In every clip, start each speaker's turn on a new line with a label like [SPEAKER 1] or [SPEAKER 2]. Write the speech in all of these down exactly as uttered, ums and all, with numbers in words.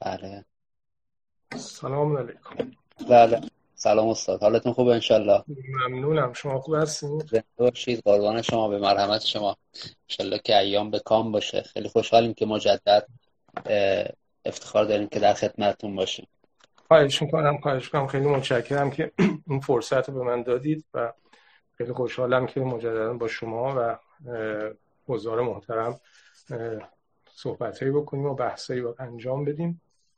[SPEAKER 1] بله.
[SPEAKER 2] سلام علیکم.
[SPEAKER 1] بله. سلام استاد، حالتون خوبه انشالله؟
[SPEAKER 2] ممنونم، شما خوب هستین؟
[SPEAKER 1] زنده باشید، قربان شما، به مرحمت شما. انشالله که ایام به کام باشه. خیلی خوشحالیم که مجدد اه، افتخار داریم که در خدمتتون باشیم.
[SPEAKER 2] خواهش میکنم خواهش میکنم خیلی متشکرم که این فرصت رو به من دادید و خیلی خوشحالم که مجددا با شما و حضار محترم صحبتایی بکنیم و بحثایی رو انجام بدیم.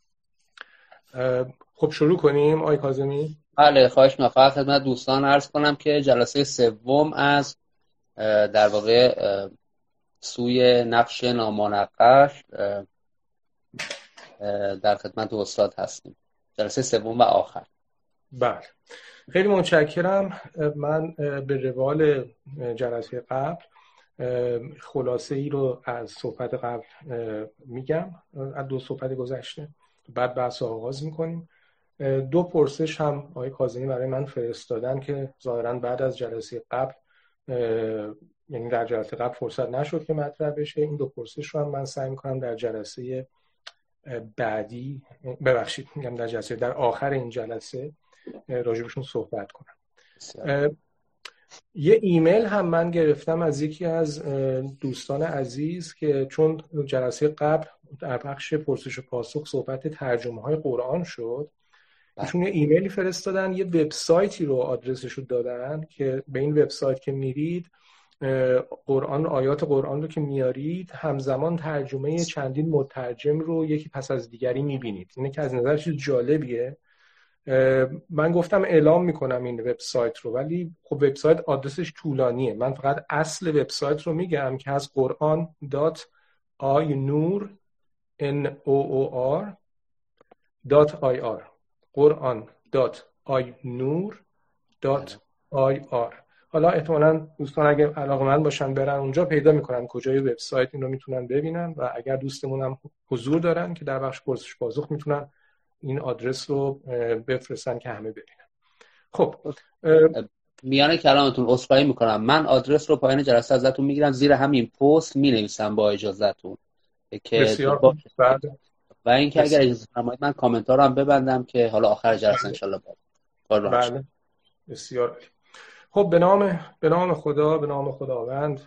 [SPEAKER 2] خب شروع کنیم آقای کاظمی؟
[SPEAKER 1] بله، خواهش می‌کنم. فقط خدمت دوستان عرض کنم که جلسه سوم از اه، در واقع اه، سوی نقش نامنقش اه، اه، در خدمت استاد هستیم. جلسه سوم و آخر.
[SPEAKER 2] بله، خیلی متشکرم. من به روال جلسه قبل خلاصه ای رو از صحبت قبل میگم، از دو صحبت گذشته، بعد بحث آغاز میکنیم. دو پرسش هم آقای کاظمی برای من فرستادن که ظاهراً بعد از جلسه قبل، یعنی در جلسه قبل فرصت نشد که مطرح بشه. این دو پرسش رو هم من سعی میکنم در جلسه بعدی، ببخشید میگم در جلسه در آخر این جلسه راجبشون صحبت کنم. یه ایمیل هم من گرفتم از یکی از دوستان عزیز که چون جلسه قبل در بخش پرسش و پاسخ صحبت ترجمه های قرآن شد، ایشون یه ایمیلی فرستادن، یه وبسایتی رو آدرسش رو دادن که به این وبسایت که میرید قرآن، آیات قرآن رو که میارید همزمان ترجمه چندین مترجم رو یکی پس از دیگری میبینید. اینه که از نظر چیز جالبیه. من گفتم اعلام میکنم این وبسایت رو، ولی خب وبسایت آدرسش طولانیه. من فقط اصل وبسایت رو میگم که از قرآن دات آی نور ان او او آر دات آی آر قرآن دات آی نور دات آی آر. حالا احتمالاً دوستان اگه علاقه‌مند باشن برن اونجا پیدا میکنن کجای وبسایت این رو میتونن ببینن، و اگر دوستمون هم حضور دارن که در بخش پرسش پاسخ میتونن این آدرس رو بفرستن که همه ببینن. خب
[SPEAKER 1] میانه کلامتون عذرخواهی میکنم، من آدرس رو پایان جلسه ازتون میگیرم، زیر همین پست مینویسم با اجازهتون که
[SPEAKER 2] بسیار
[SPEAKER 1] باشه.
[SPEAKER 2] بعد
[SPEAKER 1] و اینکه اگر اجازه فرمایید من کامنت ها رو هم ببندم که حالا آخر جلسه انشالله باید.
[SPEAKER 2] بله، بسیار عالی. خب به نام به نام خدا، به نام خداوند.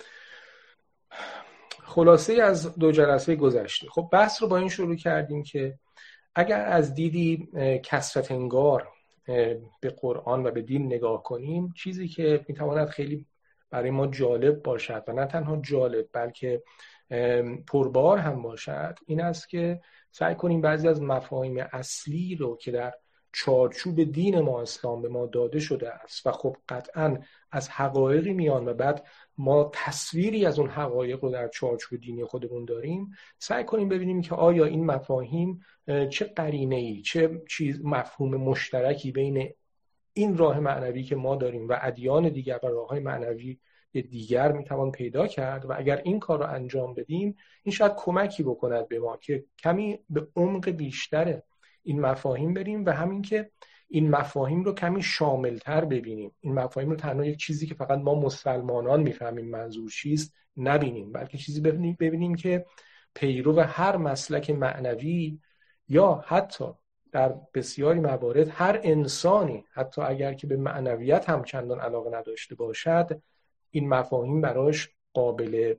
[SPEAKER 2] خلاصه از دو جلسه گذشته، خب بحث رو با این شروع کردیم که اگر از دیدی کثرت انگار به قرآن و به دین نگاه کنیم، چیزی که میتواند خیلی برای ما جالب باشد و نه تنها جالب بلکه پربار هم باشد، این است که سعی کنیم بعضی از مفاهیم اصلی رو که در چارچوب دین ما اسلام به ما داده شده است و خب قطعاً از حقایقی میان و بعد ما تصویری از اون حقایق رو در چارچوب دینی خودمون داریم، سعی کنیم ببینیم که آیا این مفاهیم چه قرینه‌ای، چه چیز مفهوم مشترکی بین این راه معنوی که ما داریم و ادیان دیگر و راه‌های معنوی دیگر میتوان پیدا کرد، و اگر این کار رو انجام بدیم این شاید کمکی بکند به ما که کمی به عمق بیشتر این مفاهیم بریم و همین که این مفاهیم رو کمی شاملتر ببینیم. این مفاهیم رو تنها یک چیزی که فقط ما مسلمانان میفهمیم منظور چیست نبینیم، بلکه چیزی ببینیم, ببینیم که پیرو هر مسلک معنوی یا حتی در بسیاری موارد هر انسانی، حتی اگر که به معنویت هم چندان علاقه نداشته باشد، این مفاهیم براش قابل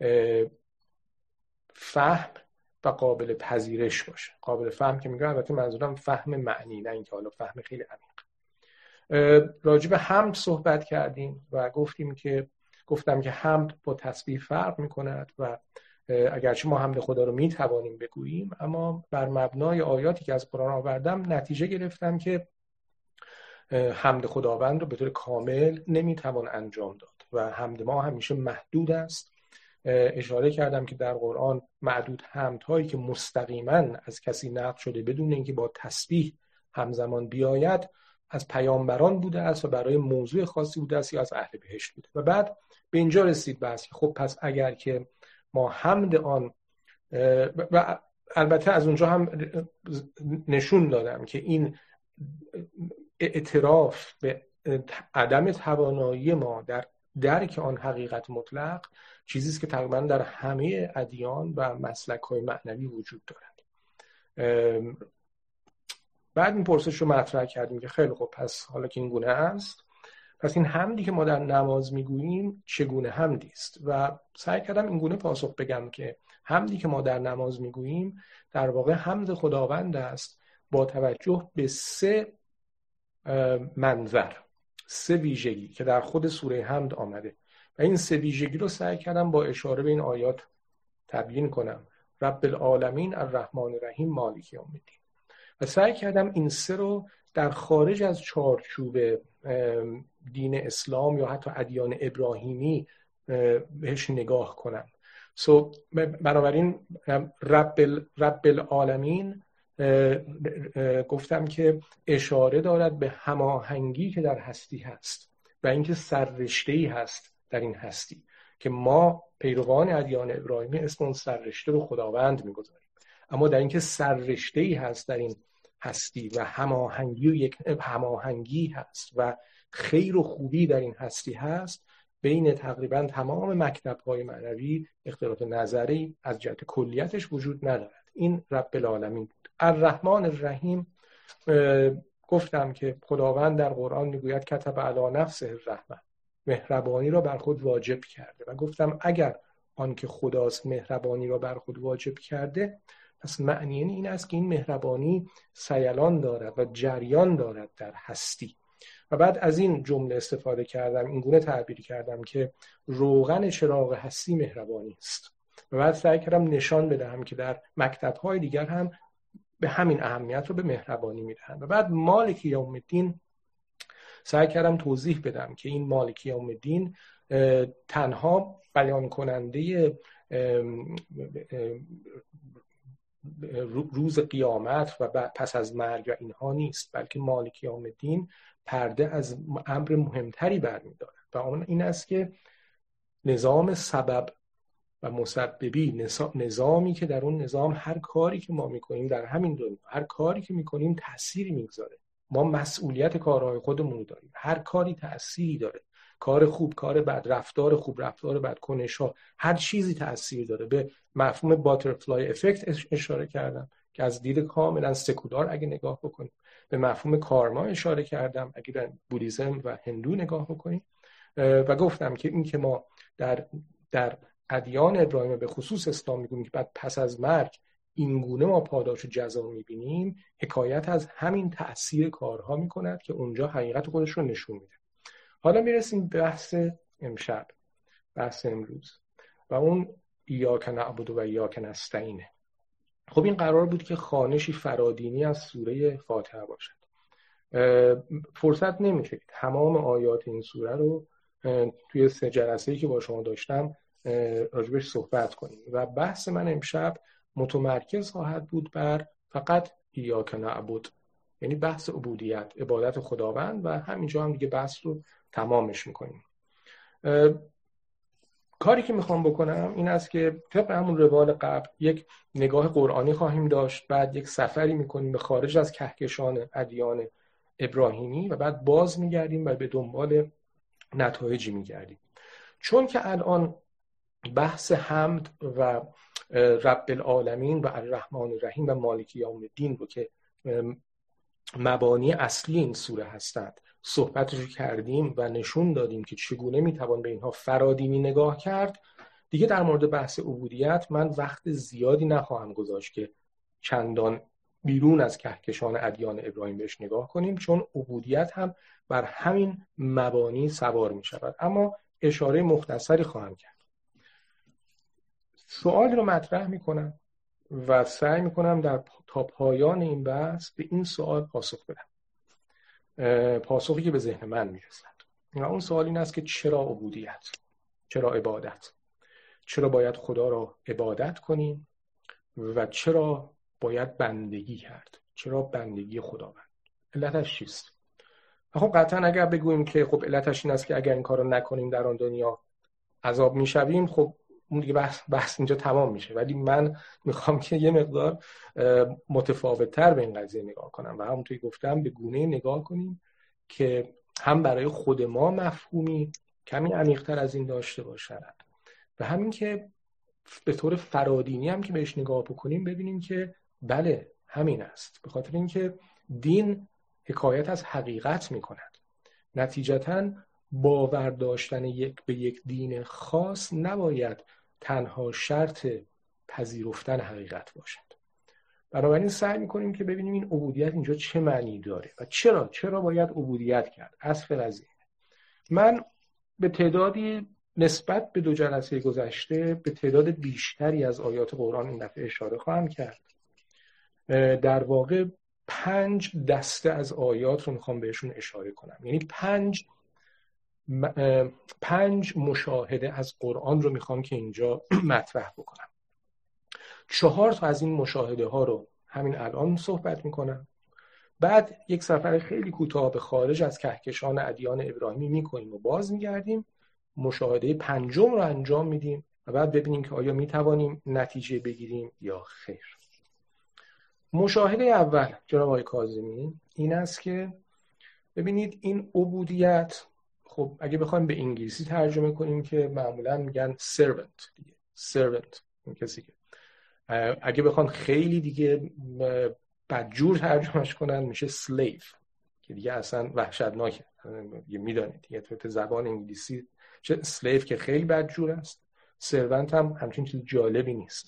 [SPEAKER 2] فهم و قابل پذیرش باشه. قابل فهم که میگم البته منظورم فهم معنی، نه اینکه حالا فهم خیلی عمیق. راجع به حمد صحبت کردیم و گفتیم که گفتم که حمد با تسبیح فرق میکند و اگرچه ما حمد خدا رو میتوانیم بگوییم، اما بر مبنای آیاتی که از قرآن آوردم نتیجه گرفتم که حمد خداوند رو به طور کامل نمیتوان انجام داد و حمد ما همیشه محدود است. اشاره کردم که در قرآن معدود حمدهایی که مستقیما از کسی نقل شده بدون اینکه با تسبیح همزمان بیاید از پیامبران بوده است و برای موضوع خاصی بوده است یا از اهل بهشت بوده. و بعد به اینجا رسید بحث که خب پس اگر که ما حمد آن، و البته از اونجا هم نشون دادم که این اعتراف به عدم توانایی ما در درک آن حقیقت مطلق چیزی است که تقریبا در همه ادیان و مسلک‌های معنوی وجود دارد. بعد این پرسش رو مطرح کردیم که خیلی خب پس حالا که این گونه است، پس این حمدی که ما در نماز میگوییم چگونه حمدی است؟ و سعی کردم این گونه پاسخ بگم که حمدی که ما در نماز میگوییم در واقع حمد خداوند است با توجه به سه منظر، سه ویژگی که در خود سوره حمد آمده و این سه ویژگی رو سعی کردم با اشاره به این آیات تبیین کنم. رب العالمین الرحمن الرحیم مالک یوم الدین. و سعی کردم این سه رو در خارج از چارچوب دین اسلام یا حتی ادیان ابراهیمی بهش نگاه کنم. سو بنابراین رب رب العالمین گفتم که اشاره دارد به هماهنگی که در هستی هست و اینکه سررشته‌ای هست در این هستی که ما پیروان ادیان ابراهیمی اسم اون سررشته رو خداوند میگذاریم، اما در اینکه سررشته‌ای هست در این هستی و هماهنگی و یک هماهنگی هست و خیر و خوبی در این هستی هست، بین تقریبا تمام مکتب‌های معنوی اختلاف نظری از جهت کلیتش وجود ندارد. این رب العالمین بود. الرحمن الرحیم گفتم که خداوند در قرآن میگوید کتب علی نفسه الرحمه، مهربانی را بر خود واجب کرده و گفتم اگر آن که خداست مهربانی را بر خود واجب کرده، پس معنی این است که این مهربانی سیلان دارد و جریان دارد در هستی. و بعد از این جمله استفاده کردم، این گونه تعبیر کردم که روغن چراغ هستی مهربانی است. و بعد سعی کردم نشان بدهم که در مکتب‌های دیگر هم به همین اهمیت رو به مهربانی میدهند. و بعد مالک یوم الدین سعی کردم توضیح بدم که این مالک یوم الدین تنها بیان کننده روز قیامت و پس از مرگ و اینها نیست، بلکه مالک یوم الدین پرده از امر مهمتری برمی‌دارد و اون این است که نظام سبب و مسببی، نظامی که در اون نظام هر کاری که ما میکنیم در همین دنیا، هر کاری که میکنیم تأثیری میگذاره. ما مسئولیت کارهای خودمون رو داریم، هر کاری تأثیری داره، کار خوب، کار بد، رفتار خوب، رفتار بد، کنش‌ها، هر چیزی تأثیر داره. به مفهوم باترفلای افکت اشاره کردم که از دید کاملا سکولار اگه نگاه بکنیم، به مفهوم کارما اشاره کردم اگه در بودیسم و هندو نگاه بکنیم، و گفتم که این که ما در در ادیان ابراهیم به خصوص اسلام میگیم که بعد پس از مرگ این گونه ما پاداش و جزا میبینیم، حکایت از همین تأثیر کارها میکند که اونجا حقیقت خودش رو نشون میده. حالا میرسیم به بحث امشب، بحث امروز، و اون ایاک نعبد و ایاک نستعینه. خب این قرار بود که خوانشی فرادینی از سوره فاتحه باشد. فرصت نمیشه تمام آیات این سوره رو توی سه جلسه‌ای که با شما داشتم راجبش صحبت کنیم و بحث من امشب متمرکز خواهد بود بر فقط ایاک نعبد، یعنی بحث عبودیت، عبادت خداوند، و همینجا هم دیگه بحث رو تمامش میکنیم. کاری که میخوام بکنم این است که طبق همون روال قبل یک نگاه قرآنی خواهیم داشت، بعد یک سفری میکنیم به خارج از کهکشان ادیان ابراهیمی و بعد باز میگردیم و به دنبال نتایجی میگردیم. چون که الان بحث حمد و رب العالمین و الرحمن الرحیم و مالک یوم الدین رو که مبانی اصلی این سوره هستند صحبتش رو کردیم و نشون دادیم که چگونه میتوان به اینها فرادینی نگاه کرد، دیگه در مورد بحث عبودیت من وقت زیادی نخواهم گذاشت که چندان بیرون از کهکشان ادیان ابراهیم بهش نگاه کنیم، چون عبودیت هم بر همین مبانی سوار می شود. اما اشاره مختصری خواهم کرد. سوالی رو مطرح می کنم و سعی می کنم در تا پایان این بحث به این سوال پاسخ بدم، پاسخی که به ذهن من می رسد. و اون سوال این است که چرا عبودیت؟ چرا عبادت؟ چرا باید خدا را عبادت کنیم و چرا باید بندگی کرد؟ چرا بندگی خداوند؟ علتش چیست؟ خب قطعا اگر بگوییم که خب علتش این است که اگر این کارو نکنیم در آن دنیا عذاب میشویم، خب اون دیگه بحث, بحث اینجا تمام میشه. ولی من میخوام که یه مقدار متفاوت‌تر به این قضیه نگاه کنم و همونطوری گفتم به گونه نگاه کنیم که هم برای خود ما مفهومی کمی عمیق‌تر از این داشته باشد و همین که به طور فرادینی هم که بهش نگاه بکنیم ببینیم که بله همین است. به خاطر اینکه دین حکایت از حقیقت میکند. نتیجتاً باور داشتن یک به یک دین خاص نباید تنها شرط پذیرفتن حقیقت باشد. بنابراین سعی میکنیم که ببینیم این عبودیت اینجا چه معنی داره و چرا چرا باید عبودیت کرد. اصل از این من به تعدادی نسبت به دو جلسه گذشته به تعداد بیشتری از آیات قرآن این دفعه اشاره خواهم کرد. در واقع پنج دسته از آیات رو میخوام بهشون اشاره کنم، یعنی پنج پنج مشاهده از قرآن رو میخوام که اینجا مطرح بکنم. چهار تا از این مشاهده ها رو همین الان صحبت میکنم، بعد یک سفر خیلی کوتاه به خارج از کهکشان ادیان ابراهیمی میکنیم و باز میگردیم مشاهده پنجم رو انجام میدیم و بعد ببینیم که آیا میتوانیم نتیجه بگیریم یا خیر. مشاهده اول جناب آقای کاظمی این است که ببینید این عبودیت، خب اگه بخوایم به انگلیسی ترجمه کنیم که معمولا میگن servant دیگه، servant این کسی که اگه بخوان خیلی دیگه بدجور ترجمهش کنن میشه slave که دیگه اصلا وحشتناکه. دیگه میدونید دیگه تو زبان انگلیسی چه slave که خیلی بدجور است، servant هم همچین چیز جالبی نیست.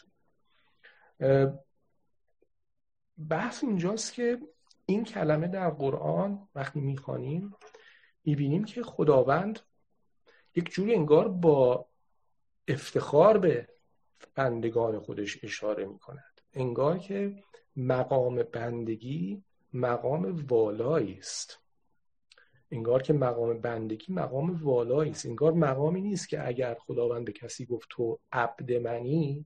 [SPEAKER 2] بحث اینجاست که این کلمه در قرآن وقتی میخوانیم میبینیم که خداوند یک جوری انگار با افتخار به بندگان خودش اشاره میکند، انگار که مقام بندگی مقام والایی است، انگار که مقام بندگی مقام والایی است، انگار مقامی نیست که اگر خداوند به کسی گفت تو عبد منی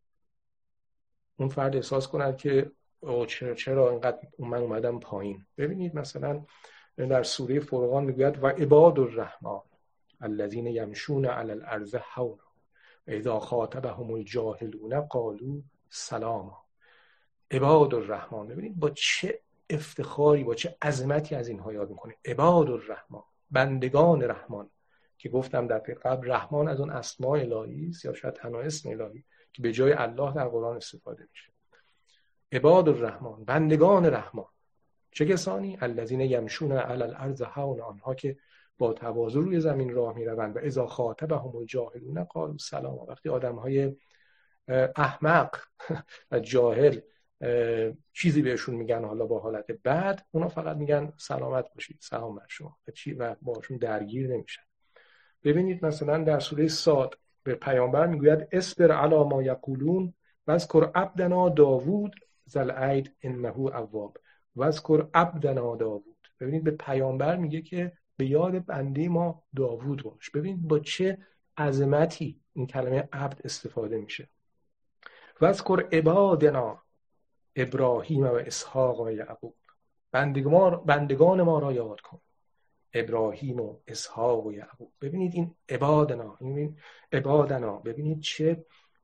[SPEAKER 2] اون فرد احساس کند که چرا چرا اینقدر من اومدم پایین. ببینید مثلا در سوره فرقان میگوید و عباد الرحمن الذین یمشون علی الارض هونا و اذا خاطبهم الجاهلون قالوا سلاما. عباد الرحمن، ببینید با چه افتخاری با چه عظمتی از اینها یاد میکنه. عباد الرحمن، بندگان رحمان، که گفتم در قبل رحمان از اون اسماء الهی است یا شاید تنها اسم الهی که به جای الله در قرآن استفاده میشه. عباد الرحمن، بندگان رحمان چه کسانی؟ الذین یمشون علی الارض هونا، آنها که با تواضع روی زمین راه میروند و اذا خاطبهم الجاهلون قالوا سلاما. وقتی آدمهای احمق و جاهل چیزی بهشون میگن حالا با حالت بد، اونا فقط میگن سلامت باشید، سلام بر شما و چی و باشون درگیر نمیشن. ببینید مثلا در سوره صاد به پیامبر میگوید اصبر علی ما یقولون واذکر عبدنا داوود ذل اید انه اواب. واذکر عبدنا داوود، ببینید به پیامبر میگه که به یاد بنده ما داوود باش. ببینید با چه عظمتی این کلمه عبد استفاده میشه. واذکر عبادنا ابراهیم و اسحاق و یعقوب، بندگان بندگان ما را یاد کن، ابراهیم و اسحاق و یعقوب. ببینید این عبادنا، این عبادنا، ببینید چه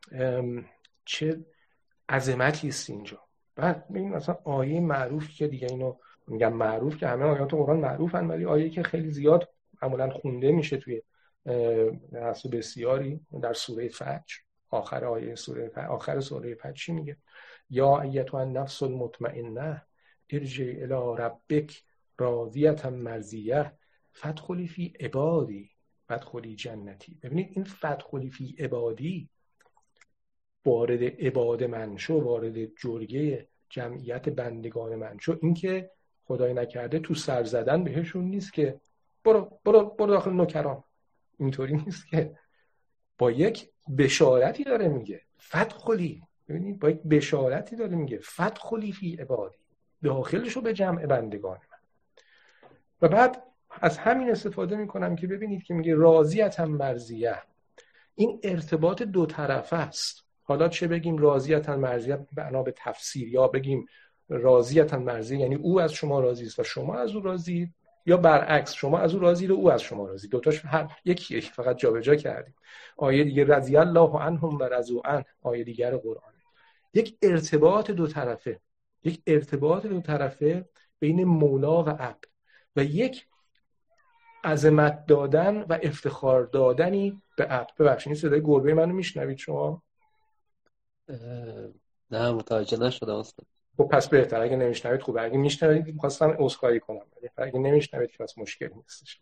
[SPEAKER 2] چه عظمتی است اینجا. بعد ببین مثلا آیه معروفی که دیگه اینو میگم معروف که همه آیات قرآن معروفن، ولی آیه که خیلی زیاد معمولا خونده میشه توی درس بسیاری در سوره فجر، آخر آیه سوره فجر، آخر سوره فجر چی میگه؟ یا ایتها النفس المطمئنه ارجعی الی ربک راضیة مرضیه فادخلی فی عبادی وادخلی جنتی. ببینید این فادخلی فی عبادی، وارد عباد من شو، وارد جرگه جمعیت بندگان من شو. این که خدای نکرده تو سر زدن بهشون نیست که برو برو برو داخل نوکران، اینطوری نیست که، با یک بشارتی داره میگه فادخلی. ببینید با یک بشارتی داره میگه فادخلی فی عبادی، داخلشو به جمع بندگان من. و بعد از همین استفاده میکنم که ببینید که میگه راضیة مرضیه، این ارتباط دو طرفه است. حالا چه بگیم راضیة مرضیه بنا به تفسیر، یا بگیم راضیة مرضیه یعنی او از شما راضی است و شما از او راضی، یا برعکس شما از او راضی و او از شما راضی. دوتاش هر یکی یکی، فقط جابجا کردیم. آیه دیگه رضی الله عنهم و رضوا عنه، آیه دیگر قرآن. یک ارتباط دو طرفه، یک ارتباط دو طرفه بین مولا و عبد و یک عظمت دادن و افتخار دادنی به عبد. ببخشید این صدای گربه منو میشنوید شما؟
[SPEAKER 1] نه متوجه نشدم اصلا.
[SPEAKER 2] خب پس بهتر، اگه نمیشنوید خوبه، اگه میشنوید می‌خواستم عذرخواهی کنم، ولی اگه نمیشنوید که پس مشکلی نیستش.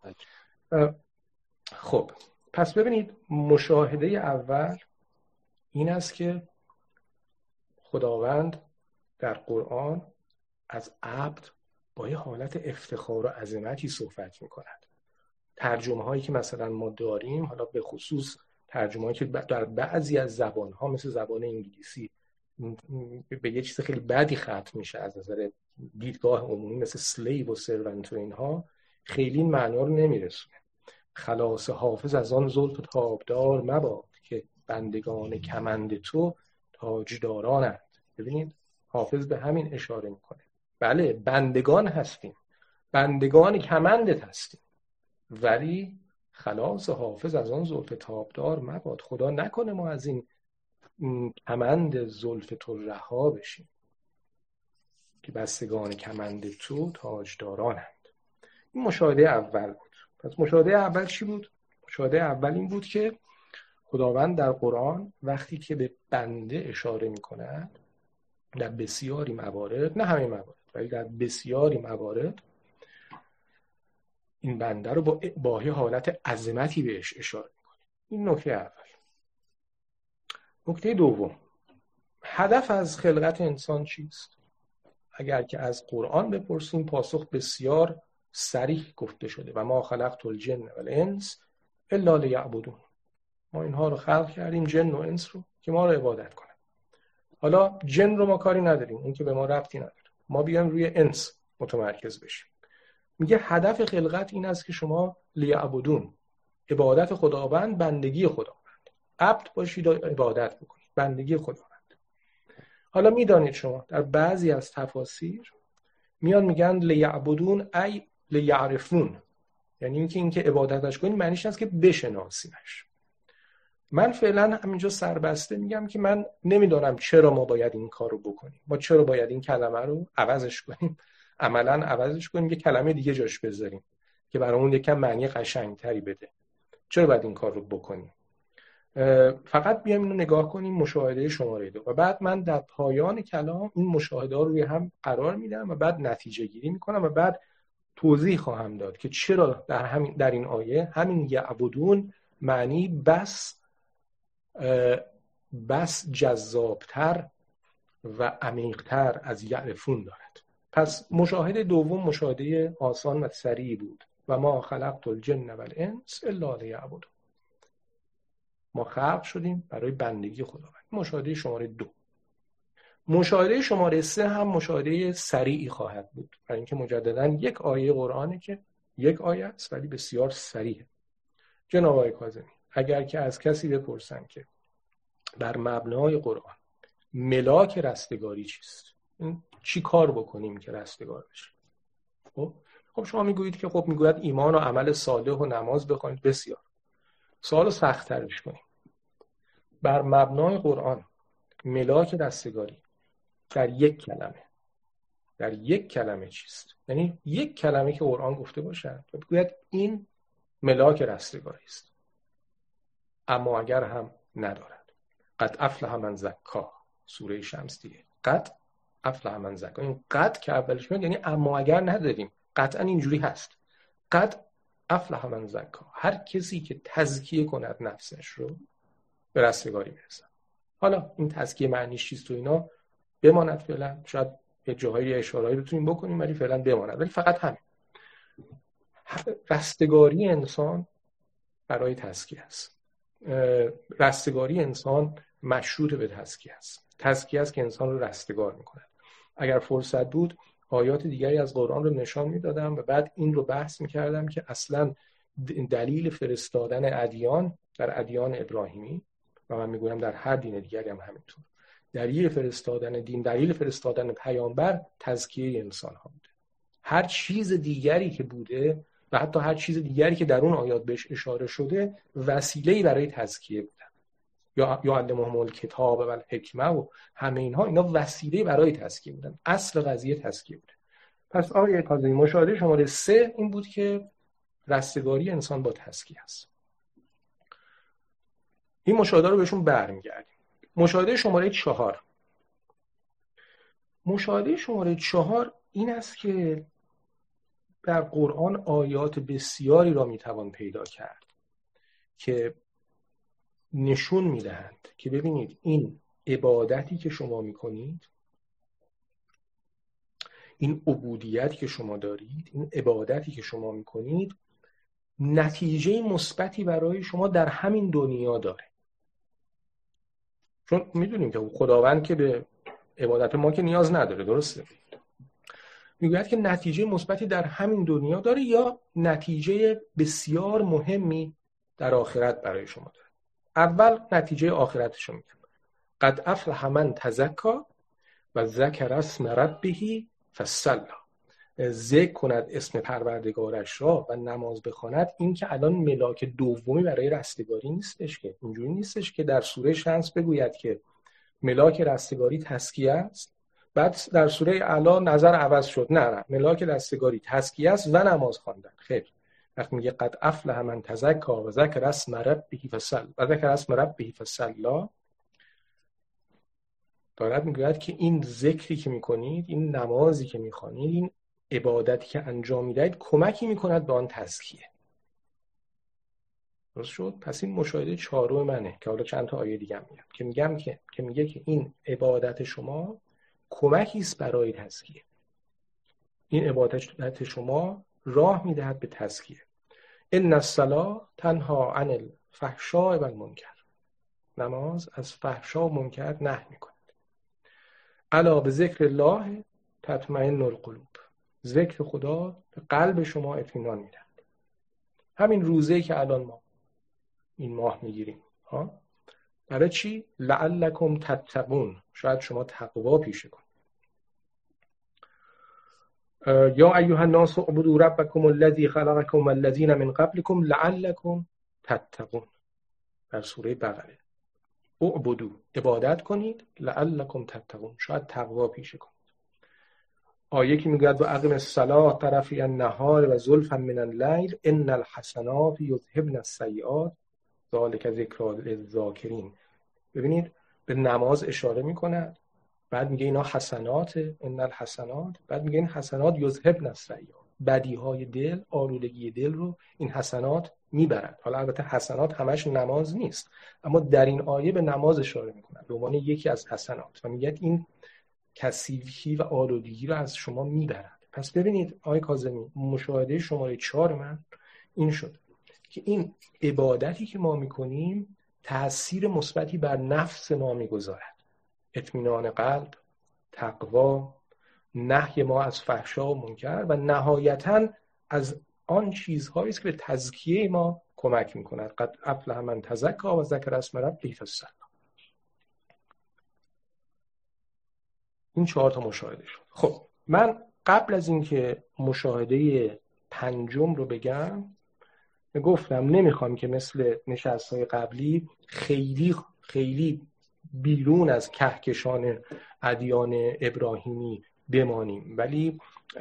[SPEAKER 2] خب پس ببینید مشاهده اول این است که خداوند در قرآن از عبد با یه حالت افتخار و عظمتی صحبت می‌کند. ترجمه هایی که مثلا ما داریم، حالا به خصوص ترجمه هایی که در بعضی از زبان ها مثل زبان انگلیسی به یه چیز خیلی بدی ختم میشه از نظر دیدگاه عمومی، مثل سلیو و سرونت و اینها، خیلی این معنا رو نمیرسونه. خلاص حافظ از آن زلف تابدار مباد که بندگان کمند تو تاجدارانند. ببینید حافظ به همین اشاره میکنه. بله بندگان هستیم، بندگان کمندت هستیم، ولی خلاص حافظ از آن زلف تابدار مباد. خدا نکنه ما از این کمند زلف تو رها بشیم که بستگان کمند تو تاجدارانند. این مشاهده اول بود. پس مشاهده اول چی بود؟ مشاهده اول این بود که خداوند در قرآن وقتی که به بنده اشاره می‌کند، در بسیاری موارد، نه همه موارد ولی در بسیاری موارد، این بنده رو با با یه حالت عظمتی بهش اشاره می‌کنه. این نکته اول. نکته دوم، هدف از خلقت انسان چیست؟ اگر که از قرآن بپرسیم پاسخ بسیار صریح گفته شده و ما خلقت الجن و الانس الا لیعبدون. ما اینها رو خلق کردیم، جن و انس رو، که ما رو عبادت کنن. حالا جن رو ما کاری نداریم، اون که به ما ربطی نداره، ما بیایم روی انس متمرکز بشیم. میگه هدف خلقت این است که شما لیعبدون، عبادت خداوند، بندگی خداوند، عبد باشید و عبادت بکنید، بندگی خداوند. حالا میدانید شما در بعضی از تفاسیر میان میگن لیعبدون ای لیعرفون، یعنی اینکه اینکه عبادتش کنید معنیش است که بشناسیمش. من فعلا همینجا سربسته میگم که من نمیدونم چرا ما باید این کار رو بکنیم، ما چرا باید این کلمه رو عوضش کنیم، عملا عوضش کنیم، یه کلمه دیگه جاش بذاریم که برامون یکم معنی قشنگتری بده. چرا باید این کار رو بکنیم؟ فقط بیایم اینو نگاه کنیم، مشاهده شماره دو، و بعد من در پایان کلام این مشاهده ها رو روی هم قرار میدم و بعد نتیجه گیری میکنم و بعد توضیح خواهم داد که چرا در همین در این آیه همین یعبدون معنی بس بس جذابتر و عمیقتر از یعرفون دارد. پس مشاهده دوم مشاهده آسان و سریع بود. و ما خلقت الجن و الانس الا لیعبدون. ما خلق شدیم برای بندگی خداوند. مشاهده شماره دو. مشاهده شماره سه هم مشاهده سریعی خواهد بود، برای اینکه مجددا یک آیه قرآنه که یک آیه است ولی بسیار سریعه. جناب آقای کاظمی، اگر که از کسی بپرسن که بر مبنای قرآن ملاک رستگاری چیست، چی کار بکنیم که رستگار بشیم، خب خب شما میگویید که خب میگوید ایمان و عمل صالح و نماز بخونید. بسیار. سوال سخت ترش کنیم. بر مبنای قرآن ملاک رستگاری در یک کلمه در یک کلمه چیست؟ یعنی یک کلمه که قرآن گفته باشه و بگوید این ملاک رستگاری است. اما اگر هم ندارد. قد افلح من زکا، سوره شمس دیگه. قد افلح من زکا. این قد که اولش میاد یعنی اما اگر نداریم، قطعا اینجوری هست. قد افلح من زکا، هر کسی که تزکیه کند نفسش رو به رستگاری برسد. حالا این تزکیه معنیش چیست و اینا بماند فعلا، شاید یه جاهای اشاره‌ای بتونیم بکنیم ولی فعلا بماند. ولی فقط همین، رستگاری انسان برای تزکیه است. رستگاری انسان مشروط به تزکیه است. تزکیه است که انسان رو رستگار می‌کند. اگر فرصت بود آیات دیگری از قرآن رو نشان میدادم و بعد این رو بحث میکردم که اصلا دلیل فرستادن ادیان در ادیان ابراهیمی و من میگویم در هر دین دیگری هم همینطور، دلیل فرستادن دین، دلیل فرستادن پیامبر تزکیه انسان ها بوده. هر چیز دیگری که بوده و حتی هر چیز دیگری که در اون آیات بهش اشاره شده وسیله‌ای برای تزکیه بودن. یا یا علمهم الکتاب و الحکمه و همه اینها اینا وسیله برای تزکیه بودن. اصل قضیه تزکیه بود. پس آقای کاظمی مشاهده شماره سه این بود که رستگاری انسان با تزکیه است. این مشاهده رو بهشون برمیگردیم. مشاهده شماره چهار، مشاهده شماره چهار این است که در قرآن آیات بسیاری را میتوان پیدا کرد که نشون میدهند که ببینید این عبادتی که شما میکنید، این عبودیتی که شما دارید، این عبادتی که شما میکنید نتیجه مثبتی برای شما در همین دنیا داره. چون میدونیم که خداوند که به عبادت ما که نیاز نداره، درسته؟ میگوید که نتیجه مثبتی در همین دنیا داره یا نتیجه بسیار مهمی در آخرت برای شما داره. اول نتیجه آخرتش رو میگم. قد افلح من تزکی و ذکر اسم ربه فصلی. ذکر کند اسم پروردگارش را و نماز بخواند. این که الان ملاک دومی برای رستگاری نیستش، که اینجوری نیستش که در سوره شمس بگوید که ملاک رستگاری تزکیه است، بعد در سوره اعلی نظر عوض شد. نه نه، ملاک رستگاری تزکیه است و نماز خواندن. خیر، وقتی میگه قد افلح من تزکی و ذکر اسم ربه فصلی و ذکر اسم ربه فصلی، دارد میگوید که این ذکری که میکنید، این نمازی که میخوانید، این عبادتی که انجام میدهید کمکی میکند به آن تزکیه. درست شد؟ پس این مشاهده چهارم منه که حالا چند تا آیه دیگه هم میگم که میگم که که میگه که این عبادت شما کمکی است برای تزکیه. این عبادت شما راه میدهد به تزکیه. ان الصلاة تنها عن الفحشاء و المنکر. نماز از فحشا و منکر نهی میکند. الا به ذکر الله تطمئن القلوب. ذکر خدا به قلب شما اطمینان میدهد. همین روزه‌ای که الان ما این ماه میگیریم ها، برای چی؟ لعلکم تتقون. شاید شما تقوا پیشه کنید. یا ایها الناس اعبدوا ربکم الذی خلقکم والذین من قبلکم لعلکم تتقون. در سوره بقره. اعبدوا، عبادت کنید، لعلکم تتقون، شاید تقوا پیشه کنید. آیه که میگه و اقم الصلاة طرفی النهار و زلفا من الليل ان الحسنات یذهبن السیئات ذلک ذکری للذاکرین. ببینید به نماز اشاره میکند، بعد میگه اینا حسنات، ان الحسنات، بعد میگه این حسنات یذهبن السیئات، بدیهای دل، آلودگی دل رو این حسنات میبرند. حالا البته حسنات همش نماز نیست، اما در این آیه به نماز اشاره میکنند به عنوان یکی از حسنات و میگه این کثیفی و آلودگی رو از شما میبرند. پس ببینید آقای کاظمی، مشاهده شماره چهار من این شد که این عبادتی که ما میکنیم تأثیر مثبتی بر نفس ما میگذارد. اطمینان قلب، تقوا، نهی ما از فحشا و منکر و نهایتاً از آن چیزهایی است که به تزکیه ما کمک میکند. قد افلح من تزکی و ذکر اسم ربه فصلی. این چهار تا مشاهده شد. خب من قبل از اینکه مشاهده پنجم رو بگم گفتم نمیخوام که مثل نشست‌های قبلی خیلی خیلی بیرون از کهکشان ادیان ابراهیمی بمانیم، ولی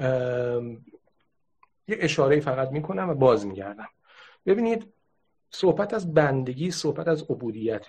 [SPEAKER 2] یه اشاره فقط میکنم و باز میگردم. ببینید صحبت از بندگی، صحبت از عبودیت.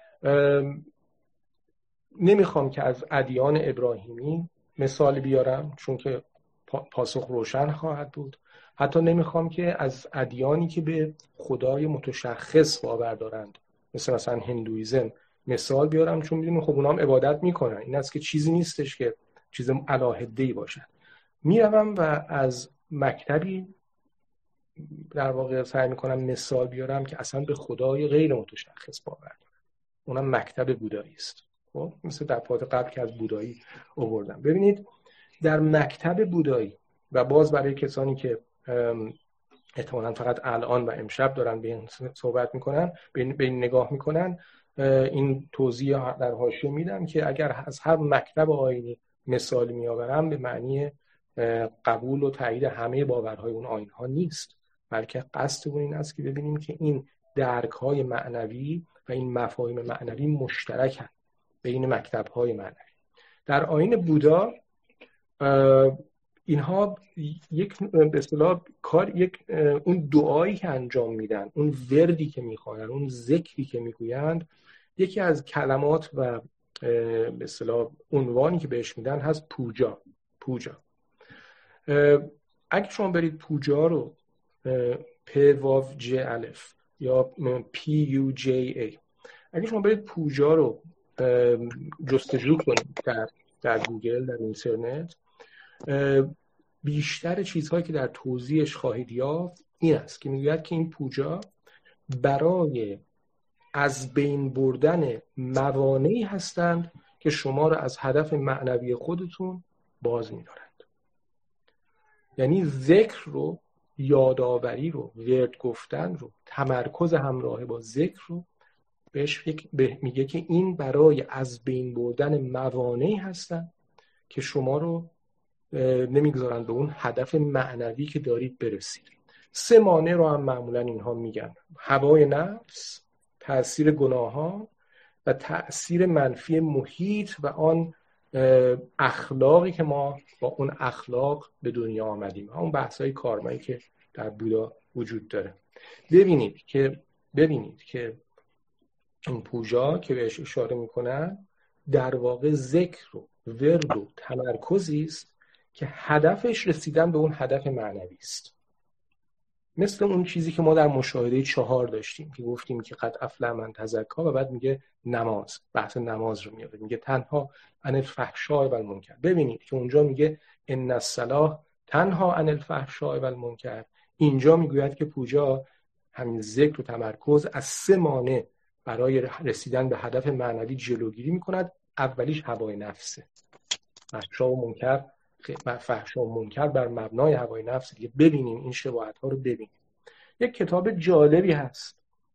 [SPEAKER 2] نمیخوام که از ادیان ابراهیمی مثال بیارم چون که پاسخ روشن خواهد بود. حتی نمیخوام که از ادیانی که به خدای متشخص باور دارند مثل مثلا هندویزم مثال بیارم، چون میدونم خب اونا هم عبادت میکنن. این است که چیزی نیستش که چیز علاهده‌ای باشد. میروم و از مکتبی در واقع سعی میکنم مثال بیارم که اصلا به خدای غیر متشخص باور دارن. اونم مکتب بودایی است. خب مثل دفعات قبل که از بودایی آوردم. ببینید در مکتب بودایی و باز برای کسانی که احتمالاً فقط الان و امشب دارن به این صحبت میکنن، به این نگاه میکنن، این توضیح در حاشیه میدم که اگر از هر مکتب آیینی مثال میآورم به معنی قبول و تایید همه باورهای اون آیین‌ها نیست، بلکه قصدمون این است که ببینیم که این درک‌های معنوی و این مفاهیم معنوی مشترکن بین مکتب‌های معنوی. در آیین بودا اینها یک به اصطلاح کار یک اون دعایی که انجام میدن، اون وردی که میخوانن، اون ذکری که میگویند، یکی از کلمات و به اصطلاح عنوانی که بهش میدن هست پوجا. پوجا اگه شما برید پوجا رو پ واو ج الف یا پی یو جی ای، اگه شما برید پوجا رو جستجو کنید در در گوگل، در اینترنت، بیشتر چیزهایی که در توضیحش خواهید یافت این است که میگوید که این پوجا برای از بین بردن موانعی هستند که شما را از هدف معنوی خودتون باز می‌دارند. یعنی ذکر رو، یادآوری رو، ورد گفتن رو، تمرکز همراه با ذکر رو بهش میگه که این برای از بین بردن موانعی هستن که شما رو نمیگذارن به اون هدف معنوی که دارید برسید. سه مانع رو هم معمولا اینها میگن: هوای نفس، تأثیر گناه ها و تأثیر منفی محیط و آن اخلاقی که ما با اون اخلاق به دنیا آمدیم، اون بحث‌های کارمایی که در بودا وجود داره. ببینید که ببینید که این پوجا که بهش اشاره میکنن در واقع ذکر و ورد و تمرکزی است که هدفش رسیدن به اون هدف معنوی است. مثل اون چیزی که ما در مشاهده چهار داشتیم که گفتیم که قد افلح من تزکا و بعد میگه نماز، بحث نماز رو میاره، میگه تنها عن الفحشاء و المنکر. ببینید که اونجا میگه ان الصلاة تنها عن الفحشاء و المنکر، اینجا میگوید که پوجا همین ذکر و تمرکز از سه مانع برای رسیدن به هدف معنوی جلوگیری میکند. اولیش هوای نفسه، فحشا و منکر، فحشا و منکر بر مبنای هوای نفس. دیگه ببینیم این شباهت ها رو ببینیم. یک کتاب جالبی هست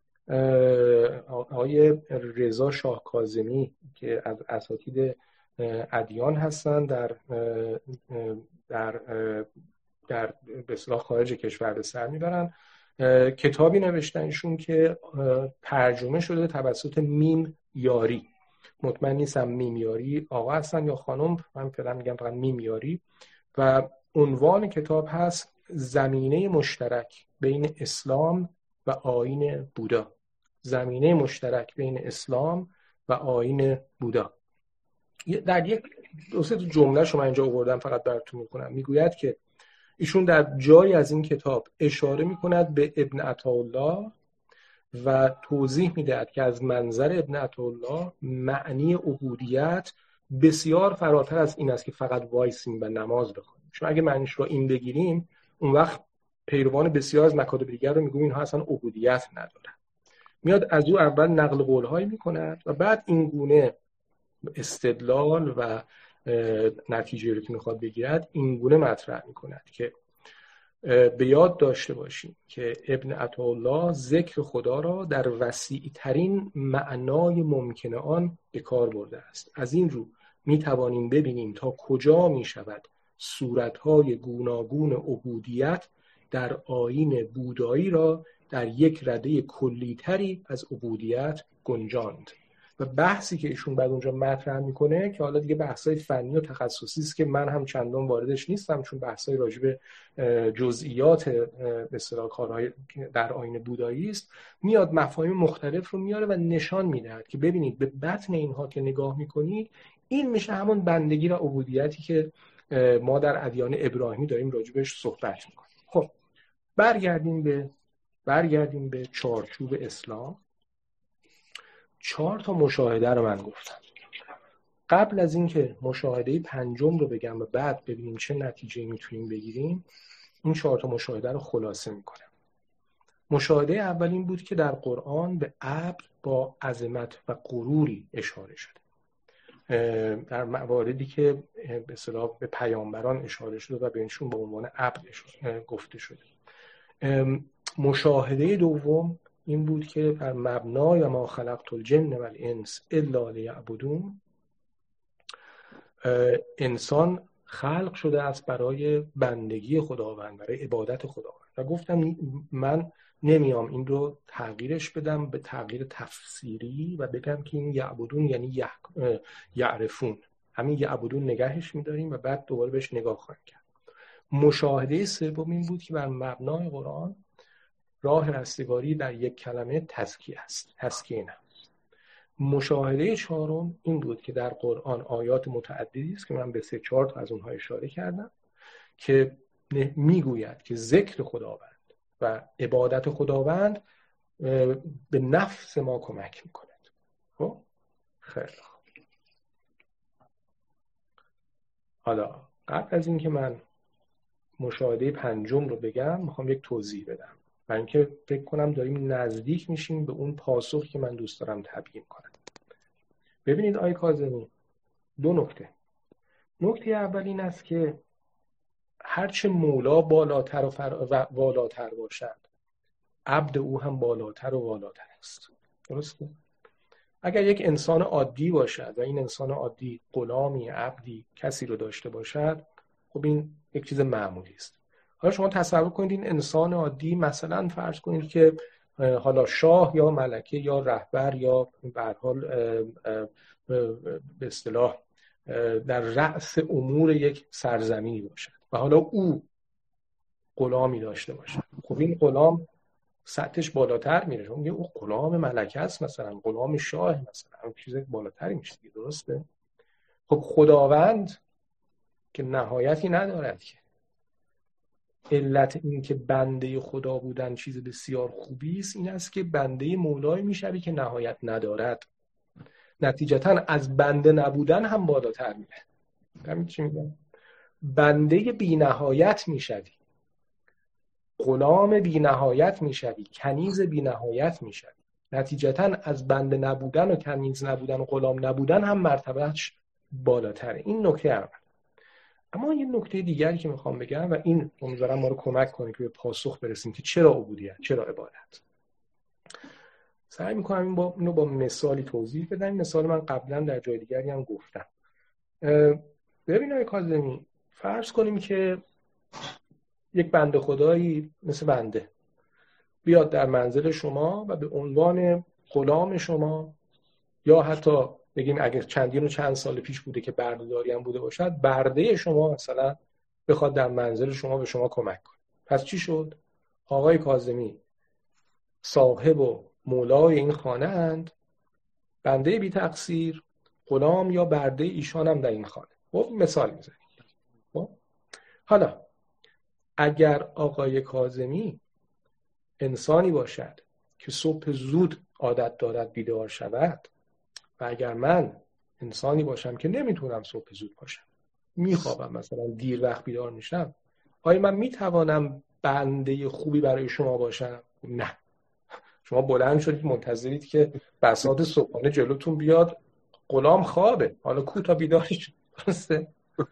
[SPEAKER 2] آقای رضا شاه کاظمی که از اساتید ادیان هستن، در در در به اصطلاح خارج کشور به سر میبرن. کتابی نوشتن ایشون که ترجمه شده توسط میم یاری. مطمئن نیستم میم یاری آقا هستن یا خانم، من فعلا میگم فقط میم یاری. و عنوان کتاب هست زمینه مشترک بین اسلام و آیین بودا. زمینه مشترک بین اسلام و آیین بودا. در یک دو سه جمله شما اینجا آوردم فقط براتون میکنم. میگوید که ایشون در جایی از این کتاب اشاره میکند به ابن عطاالله و توضیح میدهد که از منظر ابن عطاالله معنی عبودیت بسیار فراتر از این است که فقط وایسیم و نماز بخونیم. چون اگه معنیش رو این بگیریم، اون وقت پیروان بسیار از مکاتب دیگر رو میگویم اینها اصلا عبودیت ندارن. میاد از او اول نقل قول‌هایی میکند و بعد این گونه استدلال و نتیجه رو که میخواد بگیرد این گونه مطرح میکند که به یاد داشته باشیم که ابن عطاالله ذکر خدا را در وسیع ترین معنای ممکن آن به کار برده است. از این رو می توانیم ببینیم تا کجا می شود صورتهای گوناگون عبودیت در آیین بودایی را در یک رده کلی‌تری از عبودیت گنجاند. و بحثی که ایشون بعد اونجا مطرح میکنه که حالا دیگه بحثای فنی و تخصصی است که من هم چندان واردش نیستم، چون بحثای راجع به جزئیات به اصطلاح کارهای در آیین بودایی است، میاد مفاهیم مختلف رو میاره و نشان میدهد که ببینید به بطن اینها که نگاه میکنید این میشه همون بندگی و عبودیتی که ما در ادیان ابراهیمی داریم راجع بهش صحبت میکنیم. خب برگردیم به برگردیم به چارچوب اسلام. چهار تا مشاهده رو من گفتم. قبل از اینکه مشاهده پنجم رو بگم و بعد ببینیم چه نتیجه میتونیم بگیریم، این چهار تا مشاهده رو خلاصه میکنم. مشاهده اول این بود که در قرآن به ابر با عظمت و غروری اشاره شده. در مواردی که به اصطلاح به پیامبران اشاره شده و بهشون به عنوان ابر گفته شده. مشاهده دوم این بود که بر مبنای ما خلقت الجن و الانس الا لیعبدون، انسان خلق شده است برای بندگی خداوند، برای عبادت خداوند. و گفتم من نمیام این رو تغییرش بدم به تغییر تفسیری و بگم که این یعبدون یعنی یعرفون. همین یعبدون نگهش میداریم و بعد دوباره بهش نگاه خواهیم کرد. مشاهده سوم این بود که بر مبنای قرآن راه رستگاری در یک کلمه تزکیه است، تزکیه نفس. مشاهده چهارم این بود که در قرآن آیات متعددی است که من به سه چهار تا از اونها اشاره کردم که میگوید که ذکر خداوند و عبادت خداوند به نفس ما کمک میکند. خب خیلی خوب. حالا قبل از اینکه من مشاهده پنجم رو بگم میخوام یک توضیح بدم، برای اینکه فکر کنم داریم نزدیک میشیم به اون پاسخی که من دوست دارم تبیین کنم. ببینید آقای کاظمی، دو نکته. نکته اول این است که هرچه مولا بالاتر و, فر... و والاتر باشد، عبد او هم بالاتر و والاتر است. درسته؟ اگر یک انسان عادی باشد و این انسان عادی غلامی، عبدی، کسی رو داشته باشد، خب این یک چیز معمولی است. حالا شما تصور کنید این انسان عادی، مثلا فرض کنید که حالا شاه یا ملکه یا رهبر یا به هر حال به اصطلاح در رأس امور یک سرزمینی باشد و حالا او غلامی داشته باشد. خب این غلام سطحش بالاتر میره، چون او غلام ملکه است، مثلا غلام شاه، مثلا اون چیز بالاتری میشه. درسته؟ خب خداوند که نهایتی ندارد که، علت این که بنده خدا بودن چیز بسیار خوبی است این است که بنده مولای میشوی که نهایت ندارد، نتیجتا از بنده نبودن هم بالاتر میره. همین چی میگم؟ بنده بی نهایت میشوی، غلام بی نهایت میشوی، کنیز بی نهایت میشوی، نتیجتا از بنده نبودن و کنیز نبودن و غلام نبودن هم مرتبهش بالاتره. این نکته اول. اما یه نکته دیگری که میخوام بگم و این امیدوارم ما رو کمک کنه که به پاسخ برسیم که چرا عبودیت، چرا عبادت. سعی میکنم با اینو با مثالی توضیح بدم. مثال من قبلا در جای دیگری هم گفتم. ببین آقای کاظمی، فرض کنیم که یک بنده خدایی مثل بنده بیاد در منزل شما و به عنوان غلام شما، یا حتی بگیم اگر چندین و چند سال پیش بوده که بردهداری هم بوده باشد، برده شما مثلا بخواد در منزل شما به شما کمک کنه. پس چی شد؟ آقای کاظمی صاحب و مولای این خانه اند، بنده بی تقصیر، غلام یا برده ایشان هم در این خانه. خب مثال میزنیم. خب حالا اگر آقای کاظمی انسانی باشد که صبح زود عادت دارد بیدار شود و اگر من انسانی باشم که نمیتونم صبح زود باشم، میخوابم، مثلا دیر وقت بیدار میشم، آیا من میتوانم بنده خوبی برای شما باشم؟ نه. شما بلند شدید منتظرید که بساط صبحانه جلوتون بیاد، غلام خوابه، حالا کو تا بیدار شد.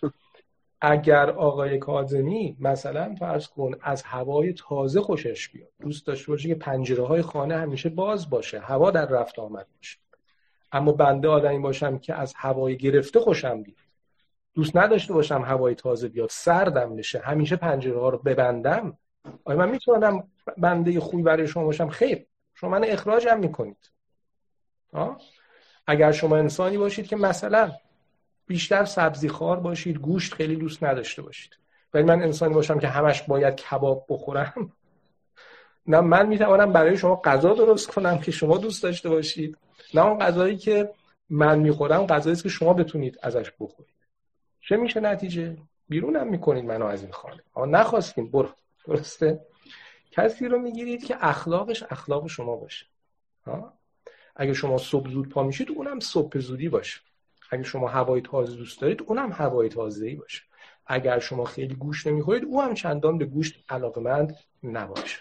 [SPEAKER 2] اگر آقای کاظمی مثلا فرض کن از هوای تازه خوشش بیاد، دوست داشته باشه که پنجره‌های خانه همیشه باز باشه، هوا در رفت آمد باشه، اما بنده آدمی باشم که از هوای گرفته خوشم بیاد، دوست نداشته باشم هوای تازه بیاد، سردم بشه، همیشه پنجره‌ها رو ببندم، آیا من میتونم بنده خوبی برای شما باشم؟ خیر، شما من اخراجم میکنید. آه؟ اگر شما انسانی باشید که مثلا بیشتر سبزی خوار باشید، گوشت خیلی دوست نداشته باشید، ولی من انسانی باشم که همش باید کباب بخورم، نه من میتوانم برای شما غذا درست کنم که شما دوست داشته باشید، نه اون غذایی که من میخورم غذایی است که شما بتونید ازش بخورید. چه میشه نتیجه؟ بیرونم میکنید منو از این خانه. آ نخواستیم، برو. درسته؟ کسی رو میگیرید که اخلاقش اخلاق شما باشه. ها؟ اگه شما صبح زود پا میشید اونم صبح زودی باشه. اگه شما هوای تازه دوست دارید اونم هوای تازه‌ای باشه. اگر شما خیلی گوشت نمیخورید او هم چندان به گوشت علاقه‌مند نباشه.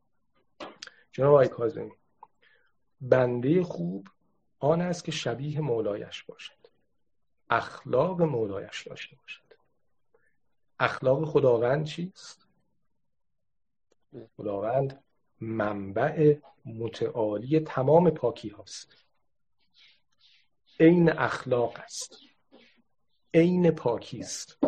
[SPEAKER 2] جناب آقای کاظمی، بنده خوب آن است که شبیه مولایش باشد، اخلاق مولایش داشته باشد. اخلاق خداوند چیست؟ خداوند منبع متعالی تمام پاکی هاست، عین اخلاق است، عین پاکی است،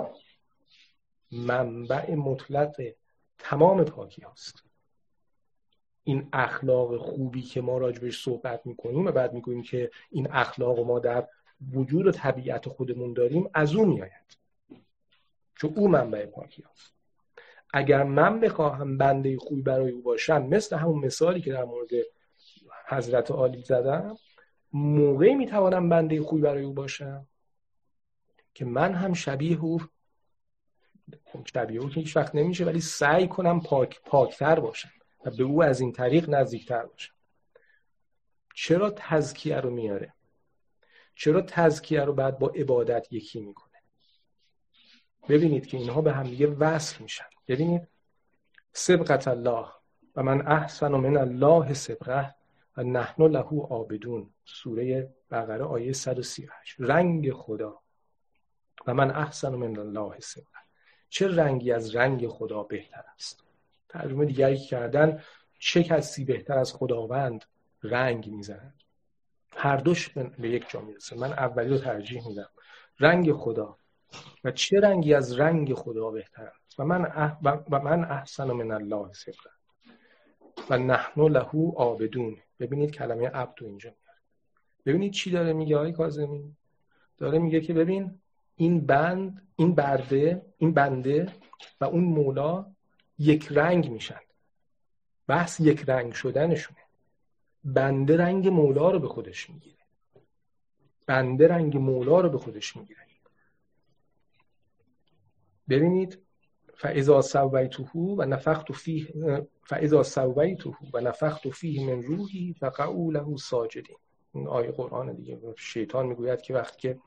[SPEAKER 2] منبع مطلق تمام پاکی هاست. این اخلاق خوبی که ما راجبش صحبت میکنیم و بعد میگوییم که این اخلاق ما در وجود و طبیعت خودمون داریم، از اون میآید، چون او منبع پاکی هاست. اگر من بخواهم بنده خوبی برای او باشم، مثل همون مثالی که در مورد حضرت عالی زدم، موقعی میتوانم بنده خوبی برای او باشم که من هم شبیه او، شبیه او که هیچ وقت نمیشه، ولی سعی کنم پاک پاکتر باشم و به او از این طریق نزدیکتر باشم. چرا تزکیه رو میاره؟ چرا تزکیه رو بعد با عبادت یکی میکنه؟ ببینید که اینها به هم دیگه وصل میشن. ببینید صبغت الله و من احسن من الله صبغه و نحن له عابدون، سوره بقره آیه صد و سی و هشت. رنگ خدا و من احسن من الله صبغه، چه رنگی از رنگ خدا بهتر است؟ ترجمه دیگری کردن چه کسی بهتر از خداوند رنگ میزند؟ هر دوش به یک جا میرسه. من اولی رو ترجیح میدم، رنگ خدا. و چه رنگی از رنگ خدا بهتر است؟ و من اح... و من احسن من الله صبغه و نحن له عابدون. ببینید کلمه عبد اینجا میاد. ببینید چی داره میگه آقای کاظمی؟ داره میگه که ببین این بند، این برده، این بنده و اون مولا یک رنگ میشن. بحث یک رنگ شدنشونه. بنده رنگ مولا رو به خودش میگیره. بنده رنگ مولا رو به خودش میگیره. ببینید فاذا سویته و نفخت فیه فاذا سویته و نفخت فیه من روحی فقعوا له ساجدین. این آیه قرآن دیگه. شیطان میگوید که وقتی که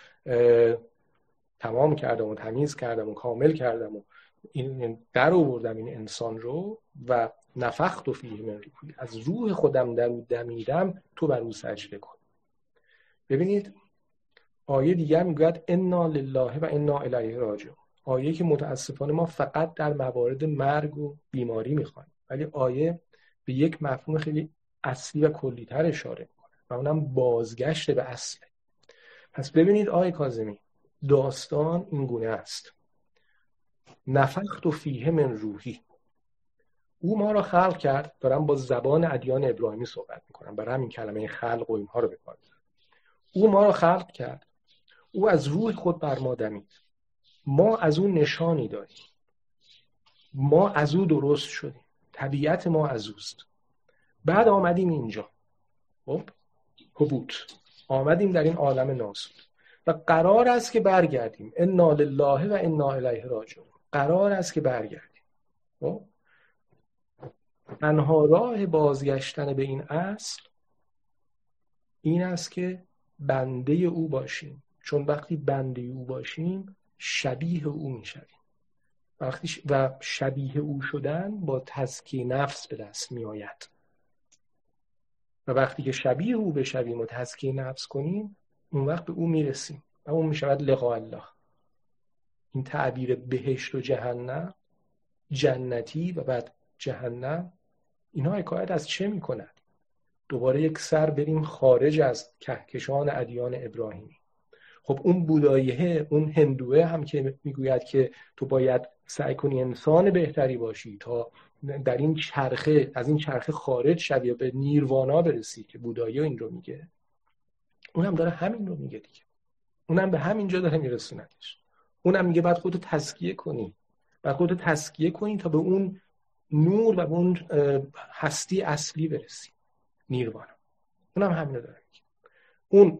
[SPEAKER 2] تمام کردم و تمیز کردم و کامل کردم و این در آوردم این انسان رو و نفخت فیه من روحی، از روح خودم در او دمیدم، تو بر او سجده کن. ببینید آیه دیگه میگوید انا لله و انا الیه راجعون. آیه که متاسفانه ما فقط در موارد مرگ و بیماری میخوایم، ولی آیه به یک مفهوم خیلی اصلی و کلی‌تر اشاره میکنه و اونم بازگشت به اصله. پس ببینید آیه کاظمی، داستان این گونه است. نفخت فیه من روحی، او ما را خلق کرد. دارم با زبان ادیان ابراهیمی صحبت میکنم، برای همین کلمه خلق و اینها رو به کار میبرم. او ما را خلق کرد، او از روح خود بر ما دمید، ما از اون نشانی داریم، ما از او درست شدیم، طبیعت ما از اوست. بعد آمدیم اینجا، خب حبوط، آمدیم در این عالم ناسود و قرار است که برگردیم. انا لله و انا الیه راجعون. قرار است که برگردیم. خب تنها راه بازگشتن به این اصل این است که بنده او باشیم، چون وقتی بنده او باشیم شبیه او میشویم. وقتی ش... و شبیه او شدن با تزکیه نفس به دست می آید. و وقتی که شبیه او بشویم و تزکیه نفس کنیم، اون وقت به او میرسیم و اون می شود لقاء الله. این تعبیر بهشت و جهنم، جنتی و بعد جهنم، اینها حکایت از چه می کند؟ دوباره یک سر بریم خارج از کهکشان ادیان ابراهیمی. خب اون بوداییه، اون هندوه هم که میگوید که تو باید سعی کنی انسان بهتری باشی تا در این چرخه، از این چرخه خارج شوی و به نیروانا برسی، که بوداییه این رو میگه، اونم داره همین رو میگه دیگه. اونم به همین جا داره میرسوندش. اونم میگه بعد خودتو تزکیه کنی، بعد خودتو تزکیه کنی تا به اون نور و به اون هستی اصلی برسی، نیروانا. اونم همین رو داره میگه. اون